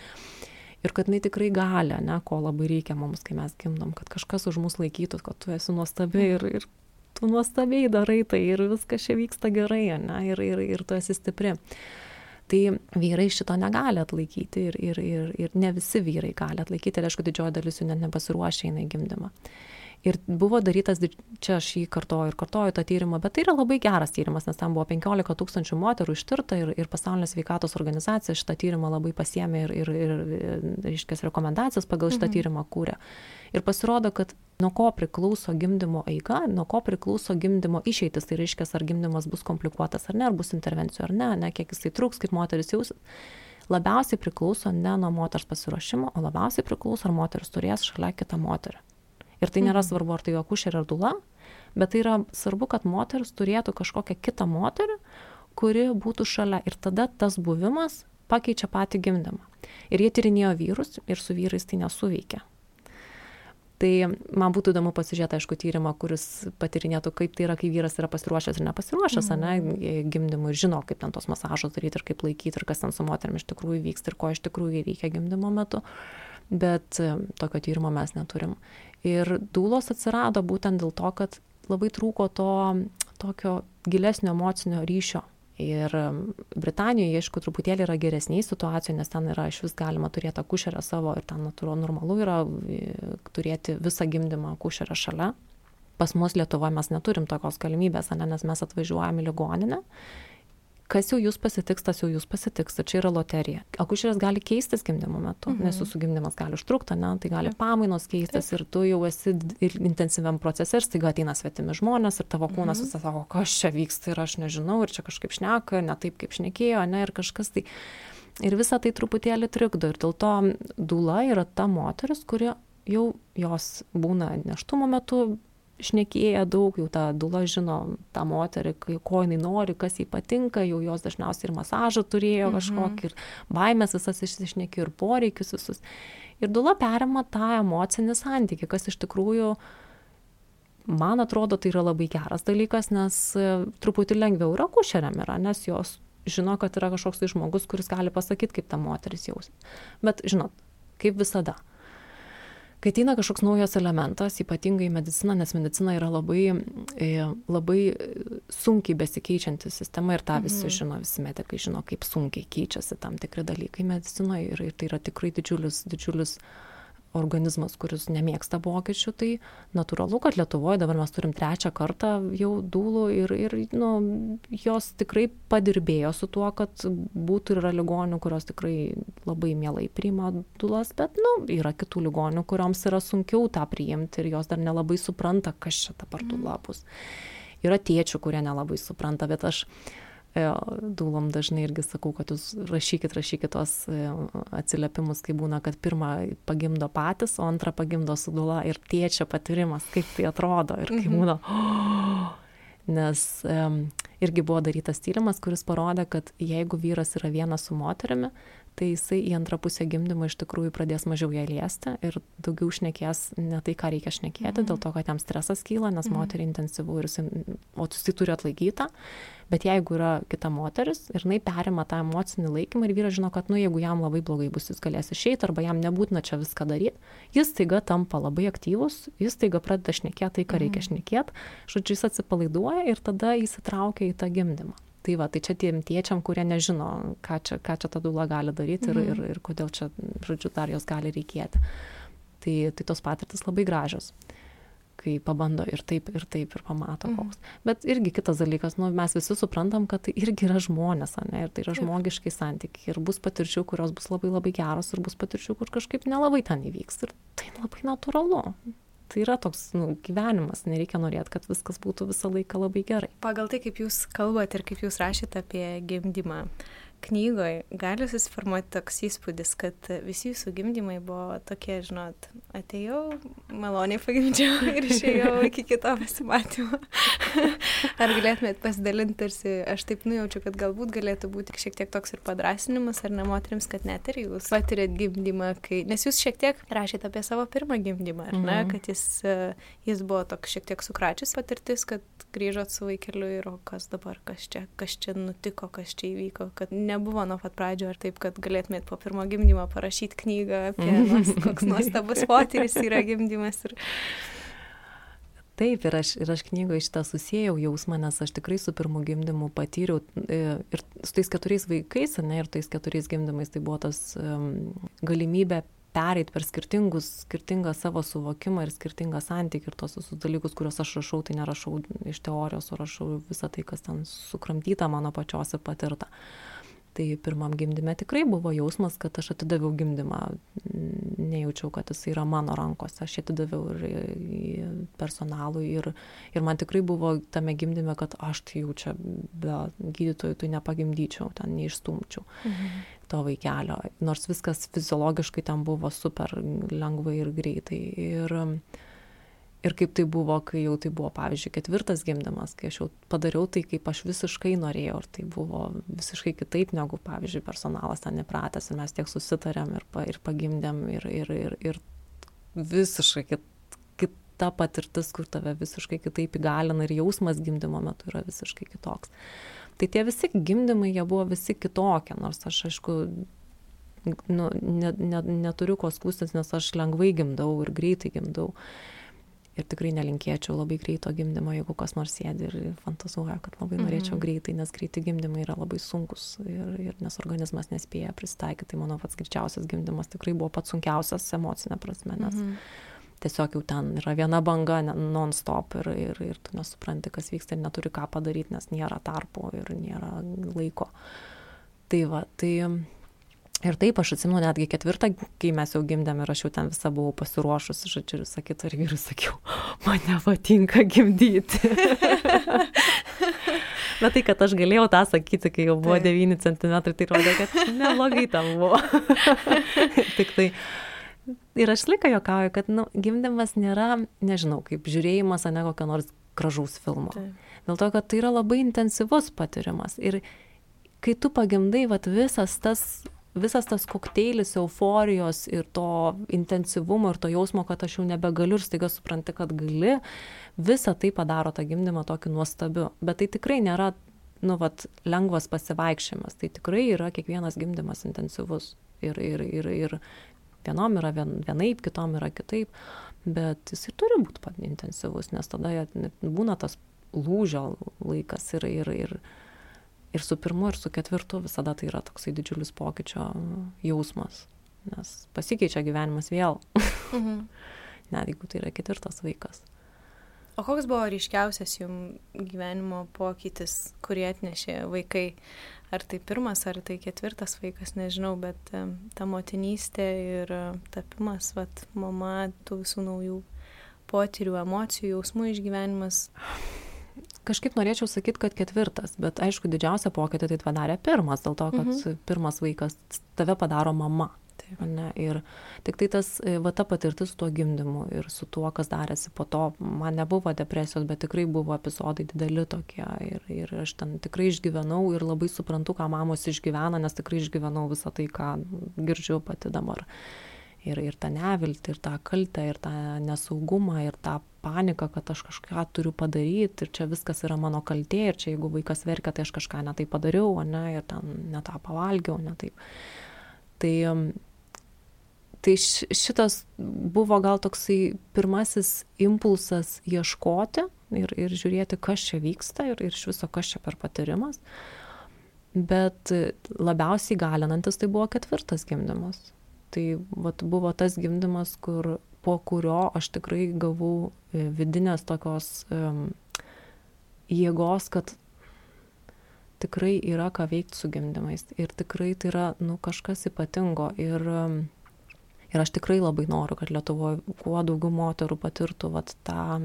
Ir kad jinai tikrai gali, ne, ko labai reikia mums, kai mes gimdom, kad kažkas už mus laikytų, kad tu esi nuostabi ir, ir tu nuostabiai darai tai ir viskas čia vyksta gerai, ne, ir, ir, ir tu esi stipri. Tai vyrai šito negali atlaikyti ir, ir, ir, ir ne visi vyrai gali atlaikyti, ir aišku, didžioji dalis jų net nepasiruošia eina į gimdymą. Ir buvo darytas, čia aš jį kartoju ir kartoju tą tyrimą, bet tai yra labai geras tyrimas, nes tam buvo penkiolika tūkstančių moterų ištirta ir, ir Pasaulinės sveikatos organizacija šitą tyrimą labai pasiėmė ir, ir, ir reiškias rekomendacijas pagal šitą mhm. tyrimą kūrė. Ir pasirodo, kad nuo ko priklauso gimdymo eiga, nuo ko priklauso gimdymo išeitis, tai reiškia, ar gimdymas bus komplikuotas ar ne, ar bus intervencijų ar ne, ne kiek jisai truks, kaip moteris jausis. Labiausiai priklauso ne nuo moters pasiruošimo, o labiausiai priklauso, ar moteris turės šalia kitą moterį. Ir tai nėra svarbu, ar tai akušerė ar dula, bet tai yra svarbu, kad moteris turėtų kažkokią kitą moterį, kuri būtų šalia. Ir tada tas buvimas pakeičia patį gimdymą. Ir jie tyrinėjo vyrus ir su vyrais tai nesuveikia. Tai man būtų įdomu pasižiūrėti, aišku, tyrimą, kuris patyrinėtų, kaip tai yra, kai vyras yra pasiruošęs ir nepasiruošęs, mm. ne, gimdymui ir žino, kaip ten tos masažos daryti ir kaip laikyti ir kas ten su moterim iš tikrųjų vyksta ir ko iš tikrųjų reikia gimdymo metu. Bet tokio tyrimo mes neturim. Ir dūlos atsirado būtent dėl to, kad labai trūko to tokio gilesnio emocinio ryšio. Ir Britanijoje, aišku, truputėlį yra geresniai situacijų, nes ten yra iš vis galima turėti akušerę savo ir ten natūralu normalu yra turėti visą gimdymą akušerę šalia. Pas mus Lietuvoje mes neturim tokios galimybės, ne, nes mes atvažiuojame į ligoninę. Kas jau jūs pasitiks, tas jau jūs pasitiks, čia yra loterija. Akušerės gali keistis gimdymo metu, mhm. nes jūsų gimdymas gali užtrukti, ne, tai gali pamainos keistis ir tu jau esi ir intensyviam procese ir staiga ateina svetimi žmonės ir tavo kūnas mhm. visą sako, kas čia vyksta ir aš nežinau ir čia kažkaip šneka, ne taip kaip šnekėjo, ne, ir kažkas tai. Ir visą tai truputėlį trikdo ir dėl to dula yra ta moteris, kuri jau jos būna nėštumo metu, šnekėję daug, jau ta dula žino tą moterį, ko jinai nori, kas jai patinka, jau jos dažniausiai ir masažą turėjo kažkokį, ir baimės visas išsišnekė, ir poreikius visus. Ir dula perima tą emocinį santykį, kas iš tikrųjų, man atrodo, tai yra labai geras dalykas, nes truputį lengviau yra akušeriam yra, nes jos žino, kad yra kažkoks tai žmogus, kuris gali pasakyti, kaip ta moteris jausis. Bet, žinot, kaip visada. Kai ateina kažkoks naujas elementas, ypatingai medicina, nes medicina yra labai, labai sunkiai besikeičianti sistema ir tą visi mhm. žino, visi medikai žino, kaip sunkiai keičiasi tam tikri dalykai medicinoje ir, ir tai yra tikrai didžiulis, didžiulis organizmas, kuris nemėgsta pokyčių, tai natūralu, kad Lietuvoje dabar mes turim trečią kartą jau dūlų ir, ir nu, jos tikrai padirbėjo su tuo, kad būtų ir yra ligonių, kurios tikrai labai mielai priima dūlas, bet nu, yra kitų ligonių, kurioms yra sunkiau tą priimti ir jos dar nelabai supranta, kas čia ta dūla bus. Yra tėčių, kurie nelabai supranta, bet aš dūlom dažnai irgi sakau, kad jūs rašykit, rašykit tos atsiliepimus, kai būna, kad pirmą pagimdo patys, o antrą pagimdo su dūla ir tėčio patyrimas, kaip tai atrodo ir kai būna, oh! Nes um, irgi buvo darytas tyrimas, kuris parodė, kad jeigu vyras yra vienas su moterimi, tai jisai į antrą pusę gimdymo iš tikrųjų pradės mažiau ją liesti ir daugiau šnekės ne tai, ką reikia šnekėti, mm. dėl to, kad jam stresas kyla, nes mm. moteriai intensyvu ir jisai, o jisai turi atlaikytą. Bet jeigu yra kita moteris ir jinai perima tą emocinį laikymą ir vyras žino, kad nu, jeigu jam labai blogai bus, jis galės išeiti arba jam nebūtina čia viską daryti, jis taiga tampa labai aktyvus, jis taiga pradeda šnekėti tai, ką reikia šnekėti, žodžiu, jis atsipalaiduoja ir tada įsitraukia į tą gimdymą. Tai va, tai čia tiem tėčiam, kurie nežino, ką čia, ką čia ta dūla gali daryti ir, ir, ir kodėl čia, žodžiu, dar jos gali reikėti. Tai, tai tos patirtis labai gražios, kai pabando ir taip, ir taip, ir pamato koks. Mhm. Bet irgi kitas dalykas, nu, mes visi suprantam, kad tai irgi yra žmonės, ne, ir tai yra žmogiškai santykiai. Ir bus patirčių, kurios bus labai labai geros, ir bus patirčių, kur kažkaip nelabai ten įvyks. Ir tai labai natūralu. Tai yra toks nu, gyvenimas, nereikia norėti, kad viskas būtų visą laiką labai gerai. Pagal tai, kaip jūs kalbate ir kaip jūs rašėte apie gimdymą knygoje, gali susiformuoti toks įspūdis, kad visi jūsų gimdymai buvo tokie, žinot, atėjau, maloniai pagimdžiau ir išėjau iki kito pasimatymo. Ar galėtumėt pasidalinti, tarsi aš taip nujaučiu, kad galbūt galėtų būti šiek tiek toks ir padrasinimas, ar ne moterims, kad net ir jūs patirėt gimdymą, kai, nes jūs šiek tiek rašėte apie savo pirmą gimdymą, ar ne, mm. kad jis, jis buvo toks šiek tiek sukračius patirtis, kad grįžot su vaikeliu ir o kas dabar, kas čia, kas čia nutiko, kas čia įvyko, kad nebuvo nuo pat pradžio, ar taip, kad galėtumėt po pirmo gimdymo parašyti knygą apie nuos, koks nuostabus potyris yra gimdymas. Ir... Taip, ir aš, ir aš knygoje šitą susijau jausmą, nes aš tikrai su pirmu gimdymu patyriau ir su tais keturiais vaikais, ne, ir tais keturiais gimdymais tai buvo tas um, galimybė pereit per skirtingus, skirtingą savo suvokimą ir skirtingą santykį ir tos visus dalykus, kuriuos aš rašau, tai nerašau iš teorijos, o rašau visą tai, kas ten sukramtyta mano pačios ir patirta. Tai pirmam gimdyme tikrai buvo jausmas, kad aš atidaviau gimdymą, nejaučiau, kad jis yra mano rankose, aš atidaviau ir personalui ir, ir man tikrai buvo tame gimdyme, kad aš tai jau čia be gydytojų tai nepagimdyčiau, ten neišstumčiau mhm. to vaikelio, nors viskas fiziologiškai ten buvo super lengvai ir greitai. Ir, ir kaip tai buvo, kai jau tai buvo, pavyzdžiui, ketvirtas gimdymas, kai aš jau padariau tai, kaip aš visiškai norėjau, ir tai buvo visiškai kitaip negu, pavyzdžiui, personalas ten nepratęs, ir mes tiek susitarėm ir, pa, ir pagimdėm, ir, ir, ir, ir visiškai kit, kita patirtis, kur tave visiškai kitaip įgalina, ir jausmas gimdymo metu yra visiškai kitoks. Tai tie visi gimdymai, jie buvo visi kitokie, nors aš, aišku, nu, ne, ne, neturiu ko skųstis, nes aš lengvai gimdau ir greitai gimdau. Ir tikrai nelinkėčiau labai greito gimdymo, jeigu kas nors sėdi ir fantazuoja, kad labai norėčiau mm-hmm. greitai, nes greiti gimdymai yra labai sunkus ir, ir nes organizmas nespėja prisitaikyti. Tai mano pats greičiausias gimdymas tikrai buvo pats sunkiausias emocinė prasme, nes mm-hmm. tiesiog jau ten yra viena banga non-stop ir, ir, ir tu nesupranti, kas vyksta ir neturi ką padaryti, nes nėra tarpo ir nėra laiko. Tai va, tai... Ir taip, aš atsimenu netgi ketvirtą, kai mes jau gimdėm ir aš jau ten visą buvau pasiruošus, žodžiu, ir sakyt, ir vyrui sakiau, man nepatinka gimdyti. Na tai, kad aš galėjau tą sakyti, kai jau buvo tai. devyni centimetrai, tai rodė, kad neblogai tam buvo. Tik tai. Ir aš laiką juokauju, kad nu, gimdymas nėra, nežinau, kaip žiūrėjimas, ane kokio nors gražaus filmo. Tai. Dėl to, kad tai yra labai intensyvus patyrimas. Ir kai tu pagimdai, vat, visas tas... visas tas kokteilis euforijos ir to intensyvumo ir to jausmo, kad aš jau nebegaliu ir staiga supranti, kad gali, visą tai padaro tą gimdymą tokį nuostabiu. Bet tai tikrai nėra, nu, vat, lengvas pasivaikščiojimas. Tai tikrai yra kiekvienas gimdymas intensyvus. Ir, ir, ir, ir vienom yra vien, vienaip, kitom yra kitaip. Bet jis ir turi būti pat intensyvus, nes tada būna tas lūžio laikas ir... ir, ir Ir su pirmu, ir su ketvirtu visada tai yra toksai didžiulis pokyčio jausmas, nes pasikeičia gyvenimas vėl, mhm. net jeigu tai yra ketvirtas vaikas. O koks buvo ryškiausias jums gyvenimo pokytis, kurį atnešė vaikai? Ar tai pirmas, ar tai ketvirtas vaikas, nežinau, bet um, ta motinystė ir uh, tapimas, vat, mama, tų visų naujų potyrių, emocijų, jausmų išgyvenimas... Kažkaip norėčiau sakyti, kad ketvirtas, bet aišku, didžiausia pokytį tai padarė pirmas, dėl to, kad mhm. pirmas vaikas tave padaro mama. Taip, ne? Ir tik tai tas, va, ta patirtis su tuo gimdymu ir su tuo, kas darėsi po to, man nebuvo depresijos, bet tikrai buvo epizodai dideli tokie ir, ir aš ten tikrai išgyvenau ir labai suprantu, ką mamos išgyvena, nes tikrai išgyvenau visą tai, ką girdžiu pati dabar. Ir, ir tą neviltį, ir tą kaltę, ir tą nesaugumą, ir tą paniką, kad aš kažką turiu padaryti, ir čia viskas yra mano kaltė, ir čia jeigu vaikas verkia, tai aš kažką ne taip padariau, ne, ir ten ne tą pavalgiau, ne taip. Tai, tai šitas buvo gal toksai pirmasis impulsas ieškoti ir, ir žiūrėti, kas čia vyksta, ir, ir iš viso, kas čia per patyrimas. Bet labiausiai galinantis tai buvo ketvirtas gimdymas. Tai vat, buvo tas gimdymas, kur, po kurio aš tikrai gavau vidinės tokios um, jėgos, kad tikrai yra ką veikti su gimdymais. Ir tikrai tai yra nu, kažkas ypatingo. Ir, um, ir aš tikrai labai noriu, kad Lietuvoje kuo daugiau moterų patirtų vat, tą,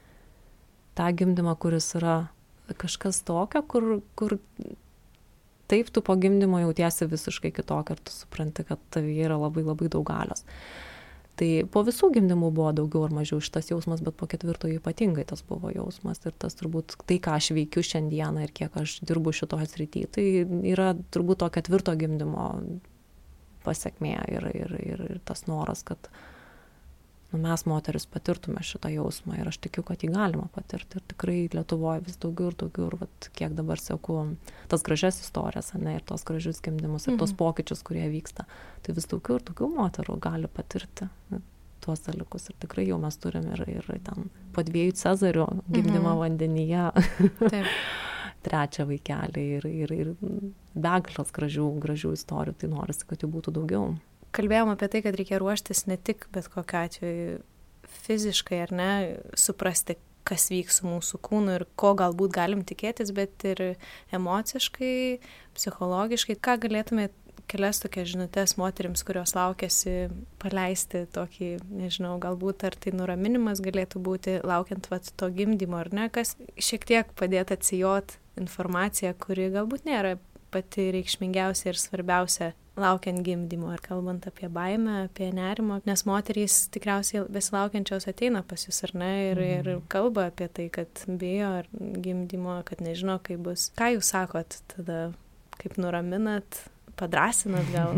tą gimdymą, kuris yra kažkas tokio, kur... kur taip, tu po gimdymo jautiesi visiškai kitokia ir tu supranti, kad tavyje yra labai labai daug galios. Tai po visų gimdymų buvo daugiau ar mažiau šitas jausmas, bet po ketvirtojo ypatingai tas buvo jausmas. Ir tas turbūt tai, ką aš veikiu šiandieną ir kiek aš dirbu šitoje srityje, tai yra turbūt to ketvirto gimdymo pasekmė ir, ir, ir, ir tas noras, kad nu, mes moteris patirtume šitą jausmą ir aš tikiu, kad jį galima patirti. Ir tikrai Lietuvoje vis daugiau ir daugiau, ir vat, kiek dabar seku tas gražias istorijas, ne, ir tos gražius gimdymus, ir tos pokyčius, kurie vyksta, tai vis daugiau ir daugiau moterų gali patirti tuos dalykus. Ir tikrai jau mes turim ir, ir ten po dviejų Cezarių gimdymą mhm. vandenyje, Taip. trečią vaikelį ir, ir, ir begalės gražių, gražių istorijų, tai norisi, kad jų būtų daugiau. kalbėjom apie tai, kad reikia ruoštis ne tik bet kokiu atveju fiziškai, ar ne, suprasti, kas vyks su mūsų kūnu ir ko galbūt galim tikėtis, bet ir emociškai, psichologiškai. Ką galėtumėte kelias tokias žinutės moterims, kurios laukiasi paleisti tokį, nežinau, galbūt ar tai nuraminimas galėtų būti laukiant vat, to gimdymo, ar ne, kas šiek tiek padėtų atsijot informaciją, kuri galbūt nėra pati reikšmingiausia ir svarbiausia laukiant gimdymo, ar kalbant apie baimę, apie nerimą, nes moterys tikriausiai besilaukiančios ateina pas jūs, ar ne, ir, ir kalba apie tai, kad bijo ar gimdymo, kad nežino, kaip bus. Ką jūs sakot tada, kaip nuraminat, padrasinat gal?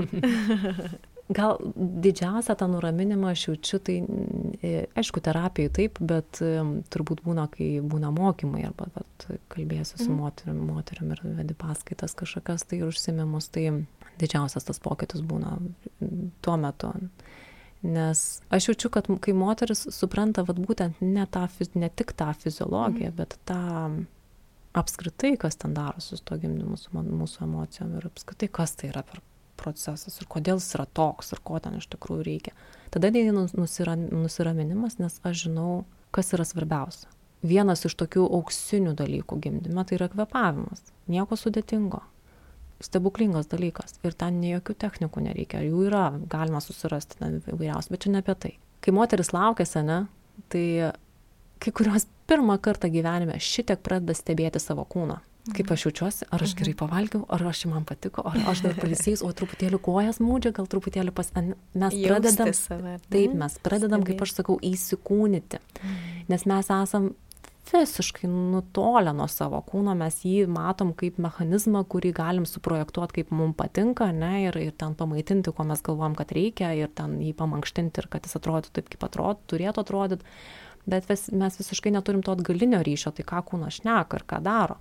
Gal didžiausią tą nuraminimą aš jaučiu, tai aišku, terapijai taip, bet turbūt būna, kai būna mokymai, arba vat, kalbėsiu su moterim, moterim ir vedi paskaitas kažkokias, tai užsiėmimus, tai didžiausias tas pokytis būna tuo metu. Nes aš jaučiu, kad kai moteris supranta vat, būtent ne, tą, ne tik tą fiziologiją, mm. bet tą apskritai, kas ten darosi su to gimdymu, su mūsų emocijom ir apskritai, kas tai yra per procesas ir kodėl jis yra toks ir ko ten iš tikrųjų reikia. Tada ateina nusiraminimas, nes aš žinau, kas yra svarbiausia. Vienas iš tokių auksinių dalykų gimdyme tai yra kvėpavimas. Nieko sudėtingo. Stebuklingas dalykas. Ir ten ne jokių technikų nereikia. Jų yra, galima susirasti įvairiausių, bet čia ne apie tai. Kai moteris laukiasi, ne, tai kai kurios pirmą kartą gyvenime šitiek pradeda stebėti savo kūną. Kaip aš jaučiuosi, ar aš gerai pavalgiau, ar aš man patiko, ar aš dar palisėjus, o truputėlį kojas mūdžia, gal truputėlį pas... Mes pradedam, save, taip, mes pradedam, kaip aš sakau, įsikūnyti. Nes mes esam visiškai nutolę nuo savo kūno, mes jį matom kaip mechanizmą, kurį galim suprojektuoti, kaip mums patinka, ne, ir, ir ten pamaitinti, ko mes galvom, kad reikia, ir ten jį pamankštinti, ir kad jis atrodytų taip, kaip atrodytų, turėtų atrodyti. Bet vis, mes visiškai neturim to atgalinio ryšio, tai ką kūnas šneka ir ką daro.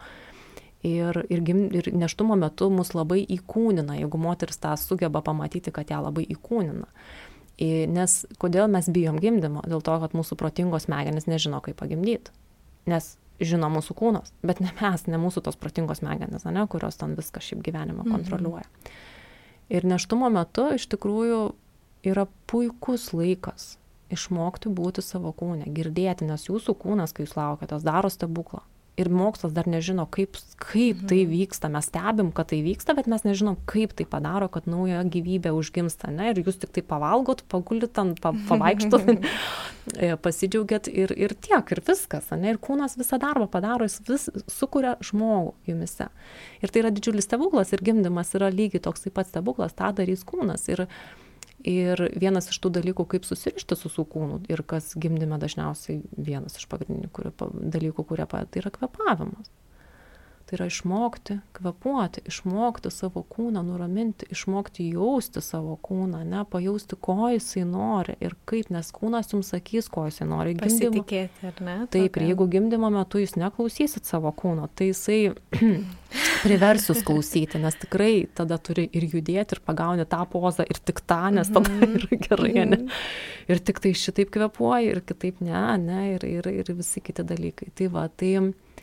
Ir, ir, gim, ir neštumo metu mus labai įkūnina, jeigu moteris tą sugeba pamatyti, kad ją labai įkūnina. Ir, nes kodėl mes bijom gimdymo? Dėl to, kad mūsų protingos smegenys nežino, kaip pagimdyti. Nes žino mūsų kūnas, bet ne mes, ne mūsų tos protingos smegenys, ne, kurios ten viską šiaip gyvenimą kontroliuoja. Mhm. Ir neštumo metu iš tikrųjų yra puikus laikas išmokti būti savo kūne, girdėti, nes jūsų kūnas, kai jūs laukiatės, daro stebuklą. Ir mokslas dar nežino, kaip, kaip tai vyksta. Mes stebim, kad tai vyksta, bet mes nežinom, kaip tai padaro, kad nauja gyvybė užgimsta. Ne? Ir jūs tik tai pavalgot, pagulit, pa, pavaikštot, pasidžiaugiat ir, ir tiek, ir viskas. Ne? Ir kūnas visą darbą padaro, jis vis sukuria žmogų jumise. Ir tai yra didžiulis stebuklas ir gimdymas yra lygiai toks taip pat stebuklas, tą darys kūnas. Ir Ir vienas iš tų dalykų, kaip susirišti su savo kūnu ir kas gimdyme dažniausiai vienas iš pagrindinių kurie, dalykų, kurie padeda, tai yra kvėpavimas. Tai yra išmokti kvėpuoti, išmokti savo kūną nuraminti, išmokti jausti savo kūną, ne, pajausti, ko jisai nori ir kaip, nes kūnas jums sakys, ko jisai nori. Gimdymo, pasitikėti, ar ne? Taip, ir jeigu gimdymo metu jūs neklausysit savo kūno, tai jisai privers jūs klausyti, nes tikrai tada turi ir judėti, ir pagauni tą pozą, ir tik tą, nes tada yra gerai, ne? Ir tik tai šitaip kvėpuoji, ir kitaip ne, ne, ir, ir, ir visi kiti dalykai. Tai va, tai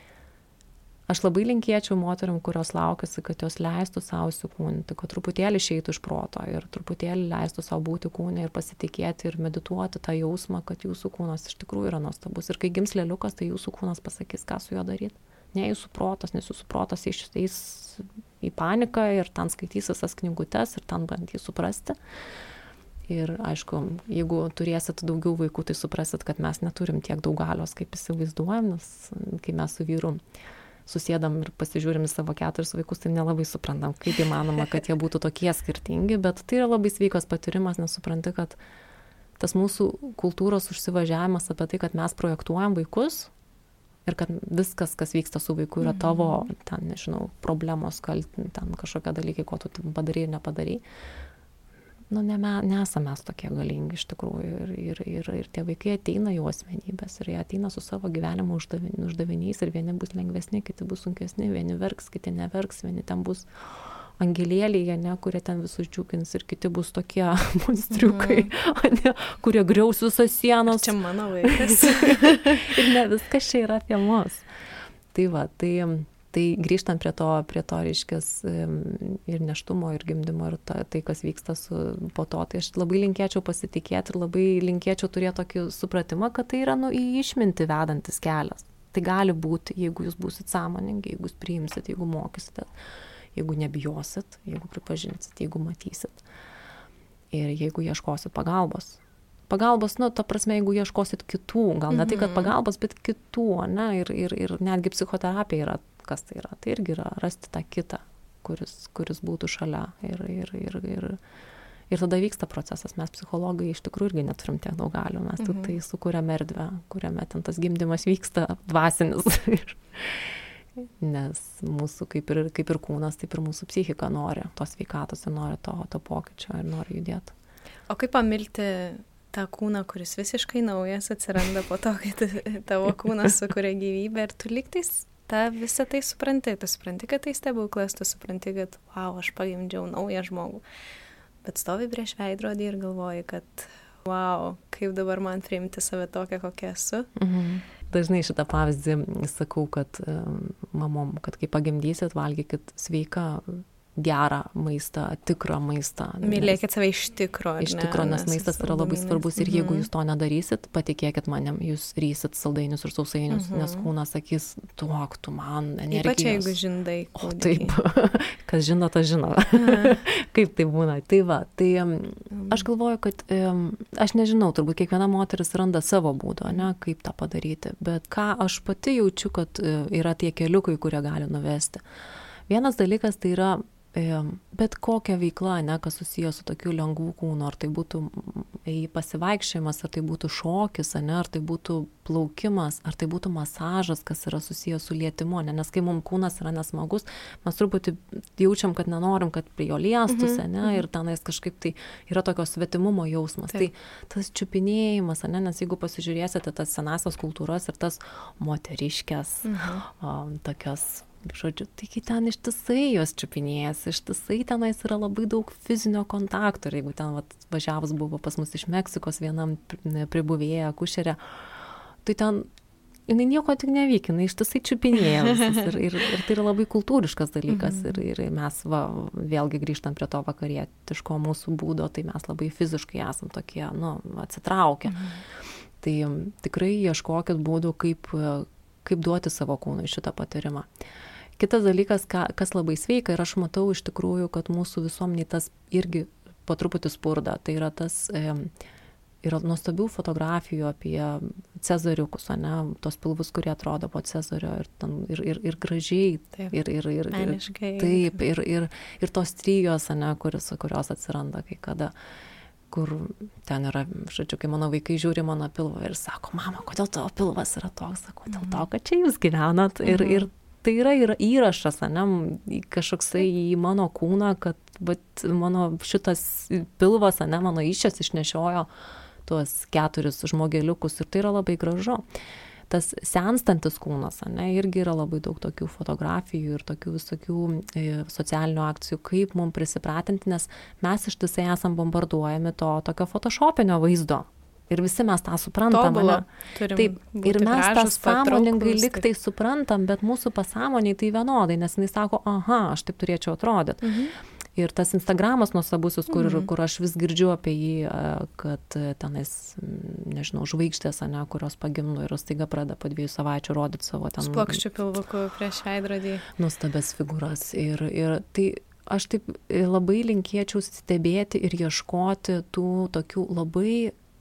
aš labai linkėčiau moterim, kurios laukiasi, kad jos leistų savo įsikūnyti, kad truputėlį išeitų iš proto ir truputėlį leistų savo būti kūne ir pasitikėti ir medituoti tą jausmą, kad jūsų kūnas iš tikrųjų yra nuostabus. Ir kai gims lėliukas, tai jūsų kūnas pasakys, ką su juo daryti. Ne jūsų protas, nes jūsų protas išeis į paniką ir ten skaitys visas knygutes ir ten bandys suprasti. Ir aišku, jeigu turėsit daugiau vaikų, tai suprasit, kad mes neturim tiek daug galios, kaip įsivaizduojam, nes kai mes su vyru susėdam ir pasižiūrim į savo keturis vaikus, tai nelabai suprantam, kaip įmanoma, kad jie būtų tokie skirtingi, bet tai yra labai sveikas patyrimas, nes supranti, kad tas mūsų kultūros užsivažiavimas apie tai, kad mes projektuojam vaikus ir kad viskas, kas vyksta su vaiku, yra tavo, ten, nežinau, problemos, kalti, ten kažkokie dalykai, ko tu padarai ir nepadarai. Nu, ne, nesame mes tokie galingi iš tikrųjų ir, ir, ir, ir tie vaikai ateina jų asmenybės ir jie ateina su savo gyvenimo uždaviniais ir vieni bus lengvesni, kiti bus sunkesni, vieni verks, kiti neverks, vieni ten bus angelėliai, ne, kurie ten visus džiugins ir kiti bus tokie monstriukai, mm. ne, kurie griaus visas sienas. Čia mano vaikas. Ir ne viskas čia yra apie mus. Tai va, tai Tai grįžtant prie to, prie to reiškias ir neštumo, ir gimdymo, ir ta, tai, kas vyksta su, po to, tai aš labai linkėčiau pasitikėti ir labai linkėčiau turėti tokį supratimą, kad tai yra nu, į išmintį vedantis kelias. Tai gali būti, jeigu jūs būsit sąmoningi, jeigu jūs priimsit, jeigu mokysite, jeigu nebijosit, jeigu pripažinsit, jeigu matysit ir jeigu ieškosit pagalbos. Pagalbos, nu, ta prasme, jeigu ieškosit kitų, gal ne tai, kad pagalbos, bet kitų, ne, ir, ir, ir netgi psichoterapija yra, kas tai yra, tai irgi yra rasti tą kitą, kuris, kuris būtų šalia ir, ir, ir, ir, ir tada vyksta procesas. Mes psichologai iš tikrųjų irgi neturim tiek daug galių, mes mhm. tai sukūrėme erdvę, kuriame ten tas gimdymas vyksta dvasinis, nes mūsų kaip ir, kaip ir kūnas, taip ir mūsų psichika nori tos sveikatos ir nori to, to pokyčio ir nori judėti. O kaip pamilti tą kūną, kuris visiškai naujas atsiranda po to, kai tavo kūnas sukuria gyvybę ir tu lygtais tą visą tai supranti. Tu supranti, kad tai stebuklas, tu supranti, kad wow, aš pagimdžiau naują žmogų. Bet stovi prieš veidrodį ir galvoji, kad wow, kaip dabar man priimti save tokią, kokia esu. Mhm. Dažnai šitą pavyzdį sakau, kad mamom, kad kai pagimdysit, valgykit sveiką, gerą maistą, tikrą maistą. Mylėkit save iš tikro. Iš tikro, nes maistas yra labai svarbus ir jeigu jūs to nedarysit, patikėkit manim, jūs rysit saldainius ir sausainius, mm-hmm. nes kūnas sakys, duok tu man energijos. Ypač jeigu žindai. O taip, kas žino, tas žino. Kaip tai būna. Tai va, tai aš galvoju, kad aš nežinau, turbūt kiekviena moteris randa savo būdą, ne, kaip tą padaryti, bet ką aš pati jaučiu, kad yra tie keliukai, kurie gali nuvesti. Vienas dalykas tai yra bet kokia veikla, ne, kas susijęs su tokiu lengvu kūnu, ar tai būtų pasivaikščiojimas, ar tai būtų šokis, ne, ar tai būtų plaukimas, ar tai būtų masažas, kas yra susijęs su lietimu, ne, nes kai mums kūnas yra nesmagus, mes truputį jaučiam, kad nenorim, kad prie jo liestųsi, ne, ir tenais kažkaip tai yra tokios svetimumo jausmas. Taip. Tai tas čiupinėjimas, ne, nes jeigu pasižiūrėsite tas senasias kultūras ir tas moteriškės, mhm. o, tokios žodžiu, taigi ten ištisai jos čiupinėjęs, ištisai tenais yra labai daug fizinio kontakto ir jeigu ten vat, važiavus buvo pas mus iš Meksikos vienam pribuvėja akušerė, tai ten jinai nieko tik nevykė, jinai ištisai čiupinėjo ir, ir, ir tai yra labai kultūriškas dalykas ir, ir mes va, vėlgi grįžtam prie to vakarietiško mūsų būdo, tai mes labai fiziškai esam tokie, nu, atsitraukę. Mhm. Tai tikrai ieškokit būdų, kaip, kaip duoti savo kūnui šitą patyrimą. Kitas dalykas, ką, kas labai sveika ir aš matau iš tikrųjų, kad mūsų visuomeniai tas irgi po truputį spurda. Tai yra tas, e, yra nuostabių fotografijų apie cezariukus, ne, tos pilvus, kurie atrodo po cezario ir, ten, ir, ir, ir gražiai. Taip, ir, ir, ir, meniškai. Ir, taip, ir, ir, ir tos trijos, ne, kuris, kurios atsiranda kai kada. Kur ten yra, žodžiu, kai mano vaikai žiūri mano pilvą ir sako, mama, kodėl tavo pilvas yra toks? Sako, dėl to, kad čia jūs gyvenat. Ir, ir tai yra, yra įrašas, ne, kažkoksai į mano kūną, kad bet mano šitas pilvas, ne, mano iščias išnešiojo tuos keturis žmogeliukus ir tai yra labai gražu. Tas senstantis kūnas, ne, irgi yra labai daug tokių fotografijų ir tokių visokių e, socialinių akcijų, kaip mums prisipratinti, nes mes ištisai esam bombarduojami to tokio photoshopinio vaizdo. Ir visi mes tą suprantam. Taip, ir mes tą sąmoningai lyg tai suprantam, bet mūsų pasąmoniai tai vienodai, nes jis sako, aha, aš taip turėčiau atrodyti. Mhm. Ir tas Instagramas nuostabusis, kur, mhm. kur aš vis girdžiu apie jį, kad tenais, nežinau, žvaigždės, ne, kurios pagimdo ir staiga pradeda po dviejų savaičių rodyti savo ten... Plokščių pilvukų prieš veidrodį. Nuostabias figūras. Ir, ir tai aš taip labai linkėčiau stebėti ir ieškoti tų tokių labai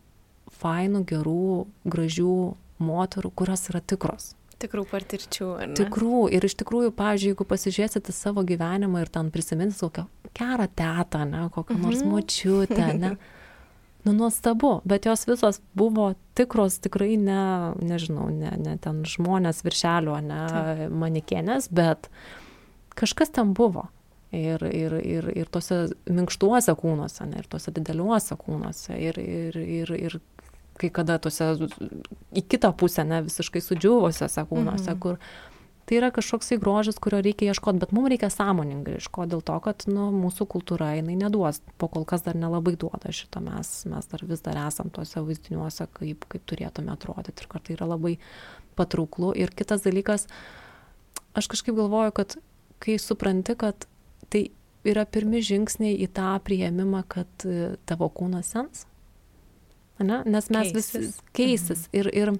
fainų, gerų, gražių moterų, kurios yra tikros. Tikrų patirčių, ar ne? Tikrų. Ir iš tikrųjų, pavyzdžiui, jeigu pasižiūrėsite savo gyvenimą ir ten prisiminsit kokią gerą tetą, ne, kokią nors mhm. močiutę, ne. Nu, nuostabu, bet jos visos buvo tikros, tikrai ne, nežinau, ne, ne ten žmonės viršelio, ne manikėnės, bet kažkas ten buvo. Ir, ir, ir, ir tose minkštuose kūnuose, ne, ir tose dideliuose kūnuose, ir, ir, ir, ir kai kada tose į kitą pusę, ne, visiškai sudžiūvusiuose kūnuose, mm-hmm. kur tai yra kažkoksai grožis, kurio reikia ieškoti, bet mums reikia sąmoningai ieškoti dėl to, kad nu, mūsų kultūra jinai neduos, po kol kas dar nelabai duoda šito, mes, mes dar vis dar esam tuose vaizdiniuose, kaip, kaip turėtume atrodyti ir kad tai yra labai patrauklu. Ir kitas dalykas, aš kažkaip galvoju, kad kai supranti, kad tai yra pirmi žingsniai į tą priėmimą, kad tavo kūnas sens, ne? Nes mes visi keisis ir, ir,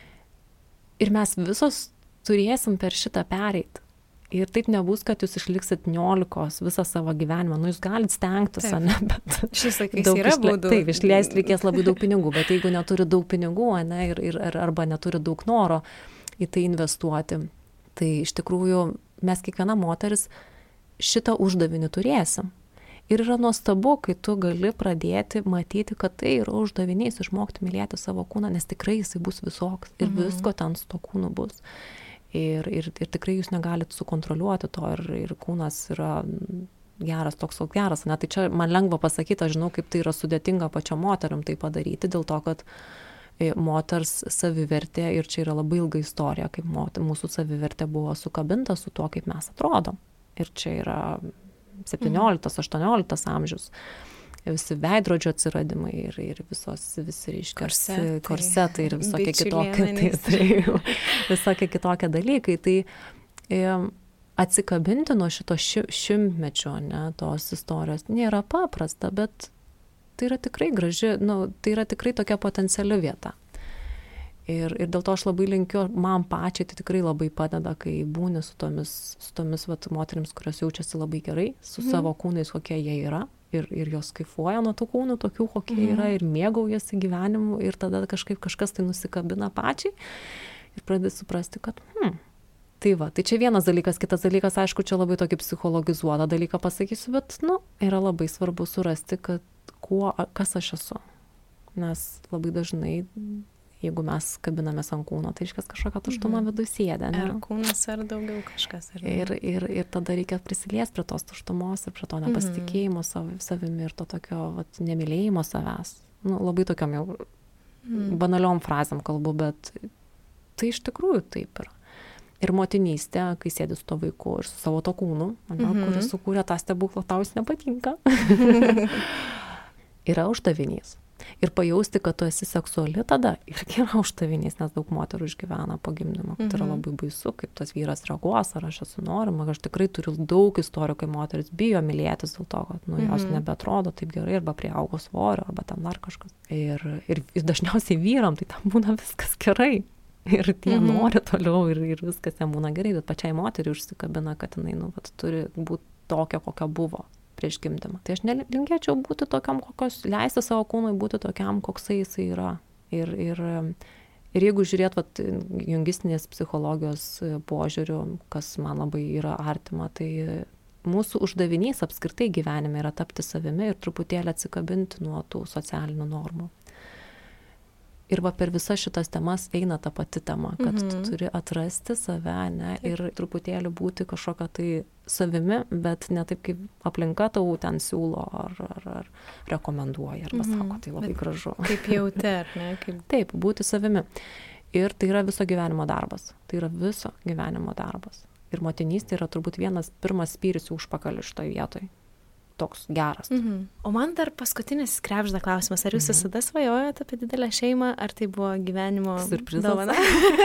ir mes visos turėsim per šitą pereit. Ir taip nebus, kad jūs išliksit niolikos visą savo gyvenimą. Nu, jūs galit stengtis, ne, bet... Šis laikais yra būdų. Taip, išleisti reikės labai daug pinigų, bet jeigu neturi daug pinigų, ne, ir, ir, arba neturi daug noro į tai investuoti, tai iš tikrųjų mes kiekviena moteris šitą uždavinį turėsim. Ir yra nuostabu, kai tu gali pradėti matyti, kad tai yra uždavinys išmokti mylėti savo kūną, nes tikrai jisai bus visoks ir mhm. visko ten su to kūnu bus. Ir, ir, ir tikrai jūs negalit sukontroliuoti to ir, ir kūnas yra geras, toks o geras. Ne? Tai čia man lengva pasakyti, aš žinau, kaip tai yra sudėtinga pačia moterim tai padaryti, dėl to, kad moters savivertė, ir čia yra labai ilga istorija, kaip moter, mūsų savivertė buvo sukabinta su tuo, kaip mes atrodom. Ir čia yra septynioliktas, aštuonioliktas amžius. Visi veidrodžio atsiradimai ir, ir visos, visi reiškia, korsetai, korsetai ir visokie kitokie, tai, tai, visokie kitokie dalykai. Tai e, atsikabinti nuo šito ši, šimtmečio, ne, tos istorijos nėra paprasta, bet tai yra tikrai graži, nu, tai yra tikrai tokia potenciali vieta. Ir, ir dėl to aš labai linkiu, man pačiai tai tikrai labai padeda, kai būni su tomis, su tomis vat, moterims, kurios jaučiasi labai gerai, su mm. savo kūnais, kokie jie yra. Ir, ir jos kaifuoja nuo tų kūnų, tokių, kokie mm. yra, ir mėgaujasi gyvenimu, ir tada kažkaip kažkas tai nusikabina pačiai ir pradedi suprasti, kad hm, tai va, tai čia vienas dalykas, kitas dalykas, aišku, čia labai tokį psichologizuotą dalyką pasakysiu, bet, nu, yra labai svarbu surasti, kad kuo, kas aš esu. Nes labai dažnai, jeigu mes kabinamės ant kūno, tai iškas kažkokia tuštuma mm. viduje sėdė. Ne? Ar kūnas, ar daugiau kažkas. Ar ir, ir, ir tada reikia prisiliesti prie tos tuštumos ir prie to nepasitikėjimo mm. sav, savimi ir to tokio vat, nemylėjimo savęs. Nu, labai tokiam jau mm. banaliom frazėm kalbu, bet tai iš tikrųjų taip yra. Ir motinystė, kai sėdi su to vaiku ir su savo to kūnu, ane, mm-hmm. kuris sukūrė tą stebuklą, tau jis nepatinka, yra uždavinys. Ir pajausti, kad tu esi seksuali tada irgi yra uždavinys, nes daug moterų išgyvena po gimdymo, kad mm-hmm. yra labai baisu, kaip tas vyras reaguos, ar aš esu norima. Aš tikrai turiu daug istorijų, kai moteris bijo mylėtis dėl to, kad nu, jos mm-hmm. nebeatrodo taip gerai, arba priaugo svorio, arba ten dar kažkas. Ir, ir, ir dažniausiai vyram tai tam būna viskas gerai. Ir tie mm-hmm. nori toliau ir, ir viskas jam būna gerai, bet pačiai moteriai užsikabina, kad jinai nu, vat, turi būti tokia, kokia buvo prieš gimdymą. Tai aš nelinkėčiau būti tokiam, kokios, leisti savo kūnui būti tokiam, koksai jisai yra. Ir, ir, ir jeigu žiūrėt, vat, jungistinės psichologijos požiūriu, kas man labai yra artima, tai mūsų uždavinys apskritai gyvenime yra tapti savimi ir truputėlį atsikabinti nuo tų socialinių normų. Ir va per visas šitas temas eina ta pati tema, kad mm-hmm. tu turi atrasti save, ne, ir truputėlį būti kažkokia tai savimi, bet ne taip, kaip aplinka tau ten siūlo ar, ar, ar rekomenduoja, arba mm-hmm. sako, tai labai bet gražu. Kaip jauti, ar ne? Kaip... Taip, būti savimi. Ir tai yra viso gyvenimo darbas. Tai yra viso gyvenimo darbas. Ir motinystė yra turbūt vienas pirmas spyris į užpakalį šitoje vietoje. Toks geras. Mhm. O man dar paskutinis krebžda klausimas. Ar jūs mhm. visada svajojate apie didelę šeimą, ar tai buvo gyvenimo Surprizas. Dovana?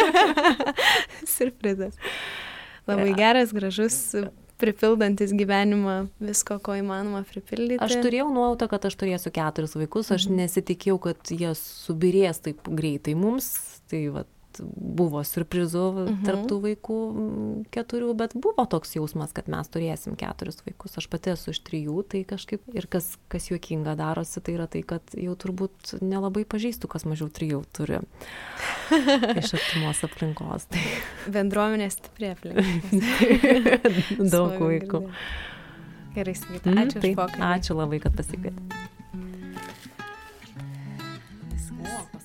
Surprizas. Labai ja. Geras, gražus, pripildantis gyvenimą visko, ko įmanoma pripildyti. Aš turėjau nuojautą, kad aš turėsiu keturis vaikus. Aš mhm. nesitikėjau, kad jie subirės taip greitai mums. Tai vat, buvo surprizų mhm. tarp tų vaikų keturių, bet buvo toks jausmas, kad mes turėsim keturis vaikus. Aš pati esu iš trijų, tai kažkaip ir kas, kas juokinga darosi, tai yra tai, kad jau turbūt nelabai pažįstu, kas mažiau trijų turi iš artimos aplinkos. Tai... Bendruomenė stipri aplinkos. Daug vaikų. Gerai, Sigita, ačiū mm, už pokalbį. Ačiū labai, kad pasikvietėte. Viskas.